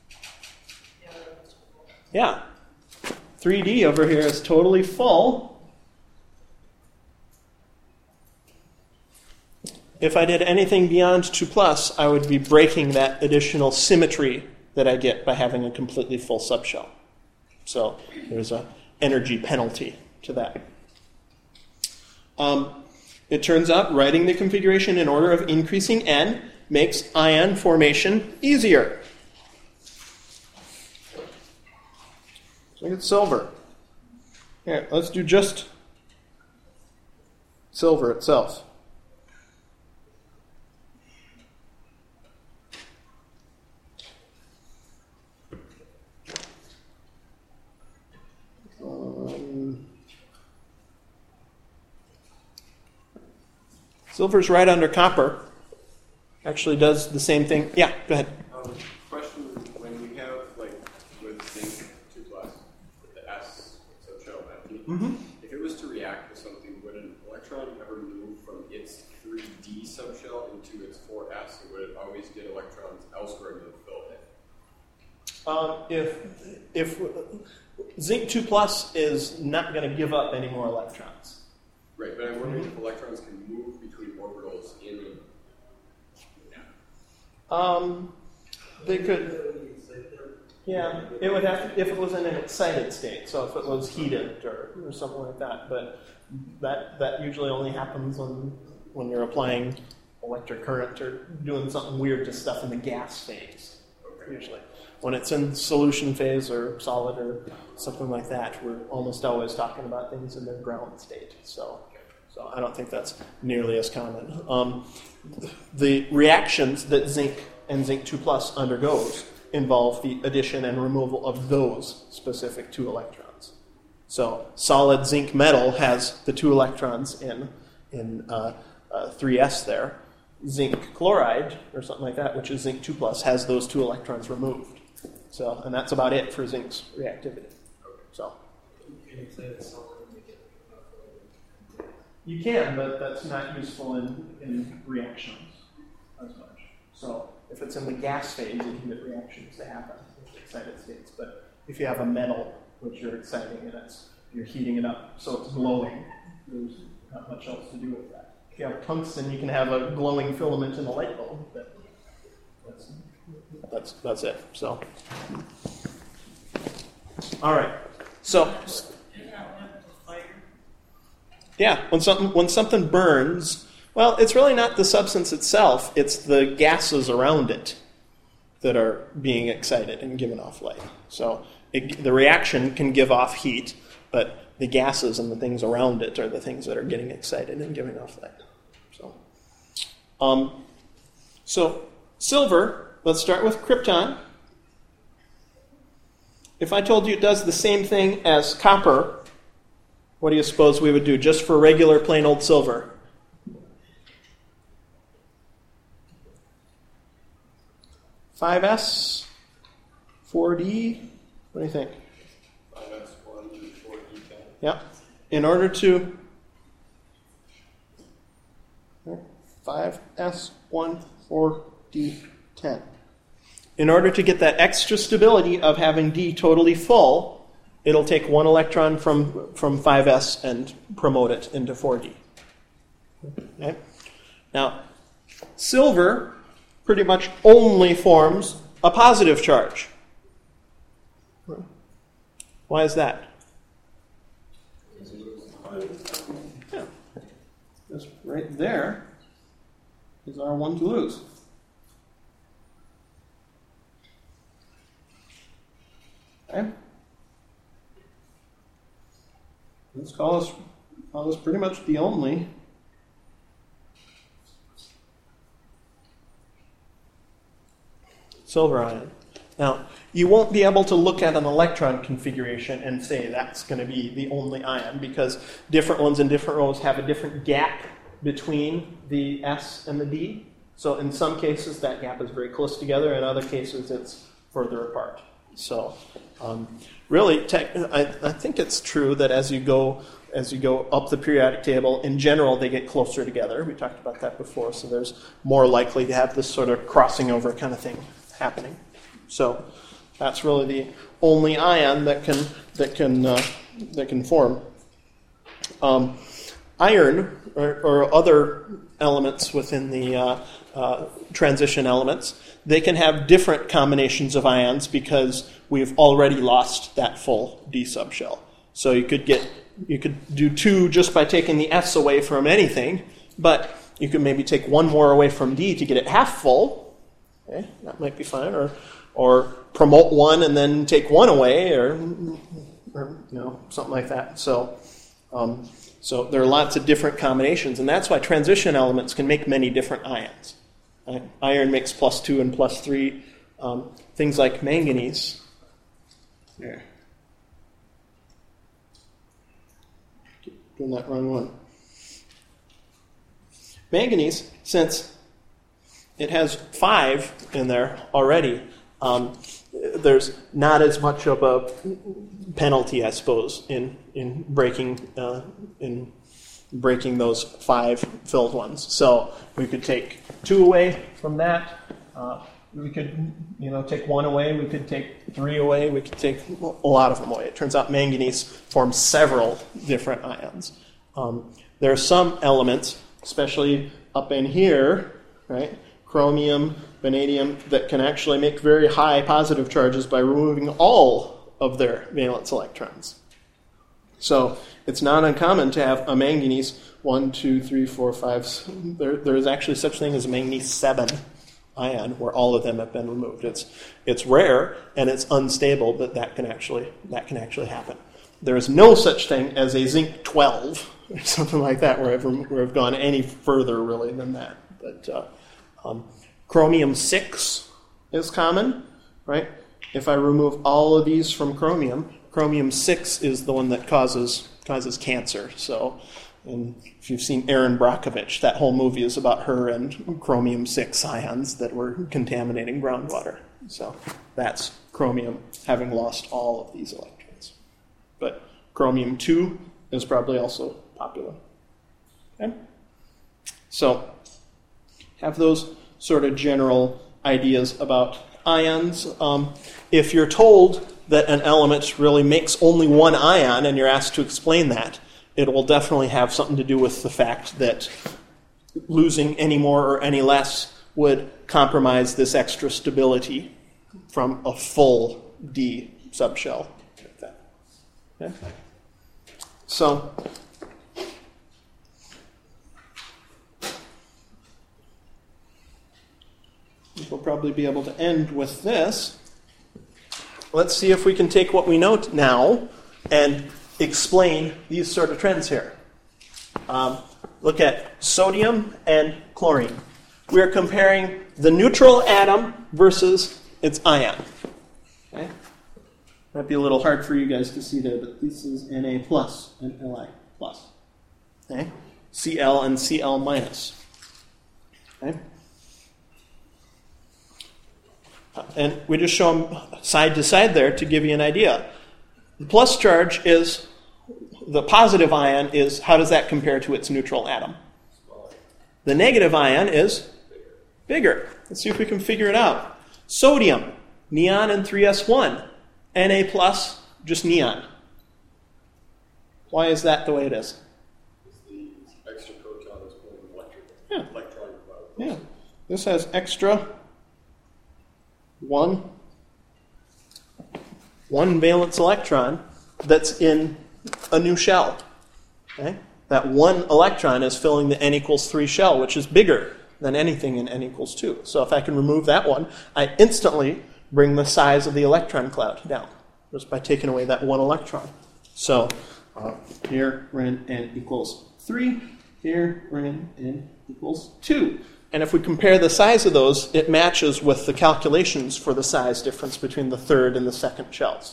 Yeah. three D over here is totally full. If I did anything beyond two plus, I would be breaking that additional symmetry that I get by having a completely full subshell. So there's an energy penalty to that. Um, it turns out writing the configuration in order of increasing n makes ion formation easier. Look at silver. Here, let's do just silver itself. Um, silver's right under copper. Actually does the same thing. Yeah, go ahead. Um, question, when you have, like, with zinc two plus, with the S subshell empty, Mm-hmm. if it was to react with something, would an electron ever move from its three D subshell into its four S, or would it always get electrons elsewhere to fill it? Um, if if zinc two plus is not going to give up any more electrons. Right, but I'm wondering if electrons can move between orbitals in. Um, they could. Yeah, it would have to, if it was in an excited state. So if it was heated or, or something like that. But that that usually only happens when when you're applying electric current or doing something weird to stuff in the gas phase. Okay. Usually, when it's in solution phase or solid or something like that, we're almost always talking about things in their ground state. So, so I don't think that's nearly as common. Um, the reactions that zinc and zinc two plus undergoes involve the addition and removal of those specific two electrons. So solid zinc metal has the two electrons in in uh, uh, three S there. Zinc chloride or something like that, which is zinc two plus, has those two electrons removed. So, and that's about it for zinc's reactivity. So you can, but that's not useful in, in reactions as much. So if it's in the gas phase, you can get reactions to happen with excited states. But if you have a metal which you're exciting and it's you're heating it up so it's glowing, there's not much else to do with that. If you have tungsten, you can have a glowing filament in a light bulb. But that's that's that's it. So all right. So yeah, when something when something burns. Well, it's really not the substance itself, it's the gases around it that are being excited and giving off light. So it, the reaction can give off heat, but the gases and the things around it are the things that are getting excited and giving off light. So, um, so silver, let's start with krypton. If I told you it does the same thing as copper, what do you suppose we would do just for regular plain old silver? five S, four D, What do you think? five S one to four D ten. Yeah. In order to five S one four D ten. In order to get that extra stability of having D totally full, it'll take one electron from, from five S and promote it into four D. Okay? Now, silver pretty much only forms a positive charge. Why is that? Yeah. That's right there is our one to lose. Okay? Let's call this, call this pretty much the only silver ion. Now, you won't be able to look at an electron configuration and say that's going to be the only ion because different ones in different rows have a different gap between the S and the D. So in some cases, that gap is very close together. In other cases, it's further apart. So um, really, tech, I, I think it's true that as you go as you go up the periodic table, in general, they get closer together. We talked about that before. So there's more likely to have this sort of crossing over kind of thing happening. So that's really the only ion that can that can uh, that can form. Um, iron or, or other elements within the uh, uh, transition elements, they can have different combinations of ions because we've already lost that full D subshell. So you could get you could do two just by taking the S away from anything, but you could maybe take one more away from D to get it half full. Okay, that might be fine, or or promote one and then take one away, or or you know something like that. So. Um, So there are lots of different combinations, and that's why transition elements can make many different ions. Right? Iron makes plus two and plus three. Um, things like manganese. There. Keep doing that wrong one. Manganese, since it has five in there already, um, there's not as much of a penalty, I suppose, in in breaking uh, in breaking those five filled ones. So we could take two away from that. Uh, we could, you know, take one away. We could take three away. We could take a lot of them away. It turns out manganese forms several different ions. Um, there are some elements, especially up in here, right? Chromium, vanadium, that can actually make very high positive charges by removing all of their valence electrons. So it's not uncommon to have a manganese one, two, three, four, five. There, there is actually such thing as a manganese seven ion where all of them have been removed. It's it's rare and it's unstable, but that can actually that can actually happen. There is no such thing as a zinc twelve or something like that where I've, where I've gone any further really than that. But uh, um, chromium six is common, right? If I remove all of these from chromium, chromium six is the one that causes causes cancer. So, and if you've seen Erin Brockovich, that whole movie is about her and chromium six ions that were contaminating groundwater. So that's chromium having lost all of these electrons. But chromium two is probably also popular. Okay? So have those sort of general ideas about ions. Um, if you're told that an element really makes only one ion and you're asked to explain that, it will definitely have something to do with the fact that losing any more or any less would compromise this extra stability from a full D subshell. Okay? So, we'll probably be able to end with this. Let's see if we can take what we know now and explain these sort of trends here. Um, look at sodium and chlorine. We're comparing the neutral atom versus its ion. Okay? Might be a little hard for you guys to see there, but this is Na plus and Li plus. Okay? Cl and Cl minus. Okay? And we just show them side to side there to give you an idea. The plus charge is, the positive ion is, how does that compare to its neutral atom? The negative ion is bigger. Let's see if we can figure it out. Sodium, neon and three s one. Na plus, just neon. Why is that the way it is? The extra proton is pulling an electric, Yeah. electron cloud. Yeah. This has extra one, one valence electron that's in a new shell. Okay? That one electron is filling the n equals three shell, which is bigger than anything in n equals two. So if I can remove that one, I instantly bring the size of the electron cloud down just by taking away that one electron. So uh, here we're in n equals three. Here we're in n equals two. And if we compare the size of those, it matches with the calculations for the size difference between the third and the second shells.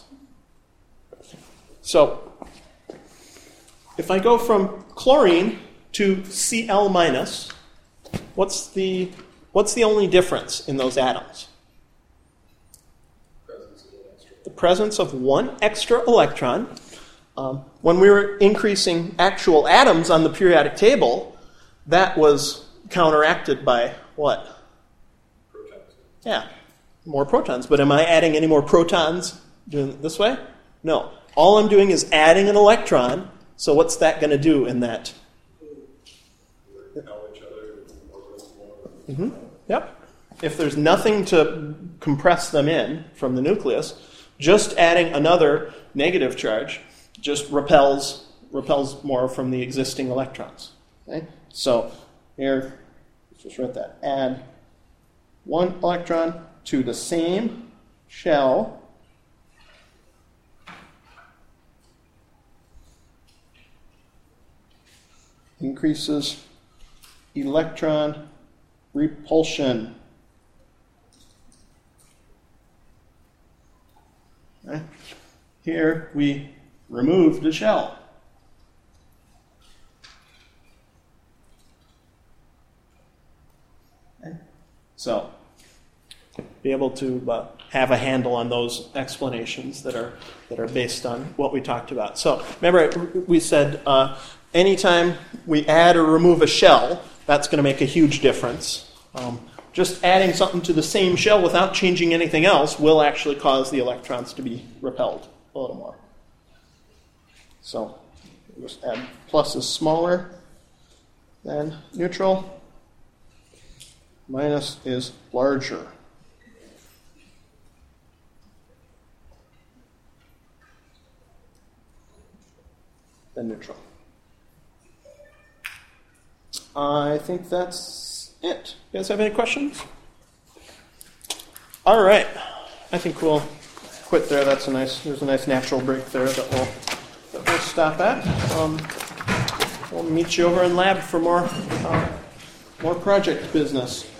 So if I go from chlorine to Cl minus, what's the what's the only difference in those atoms? The presence of one extra electron. Um, when we were increasing actual atoms on the periodic table, that was counteracted by what? Protons. Yeah, more protons. But am I adding any more protons doing it this way? No. All I'm doing is adding an electron. So what's that going to do in that? Repel each other. Mm-hmm. Yep. If there's nothing to compress them in from the nucleus, just adding another negative charge just repels repels more from the existing electrons. Okay? So here, let's just write that. Add one electron to the same shell. Increases electron repulsion. Okay. Here we remove the shell. Okay. So, be able to uh, have a handle on those explanations that are that are based on what we talked about. So, remember we said uh, anytime we add or remove a shell, that's going to make a huge difference. Um, just adding something to the same shell without changing anything else will actually cause the electrons to be repelled a little more. So, we'll just add plus is smaller than neutral. Minus is larger than neutral. I think that's it. You guys have any questions? All right. I think we'll quit there. That's a nice. There's a nice natural break there that we'll that we'll stop at. Um, we'll meet you over in lab for more uh, more project business.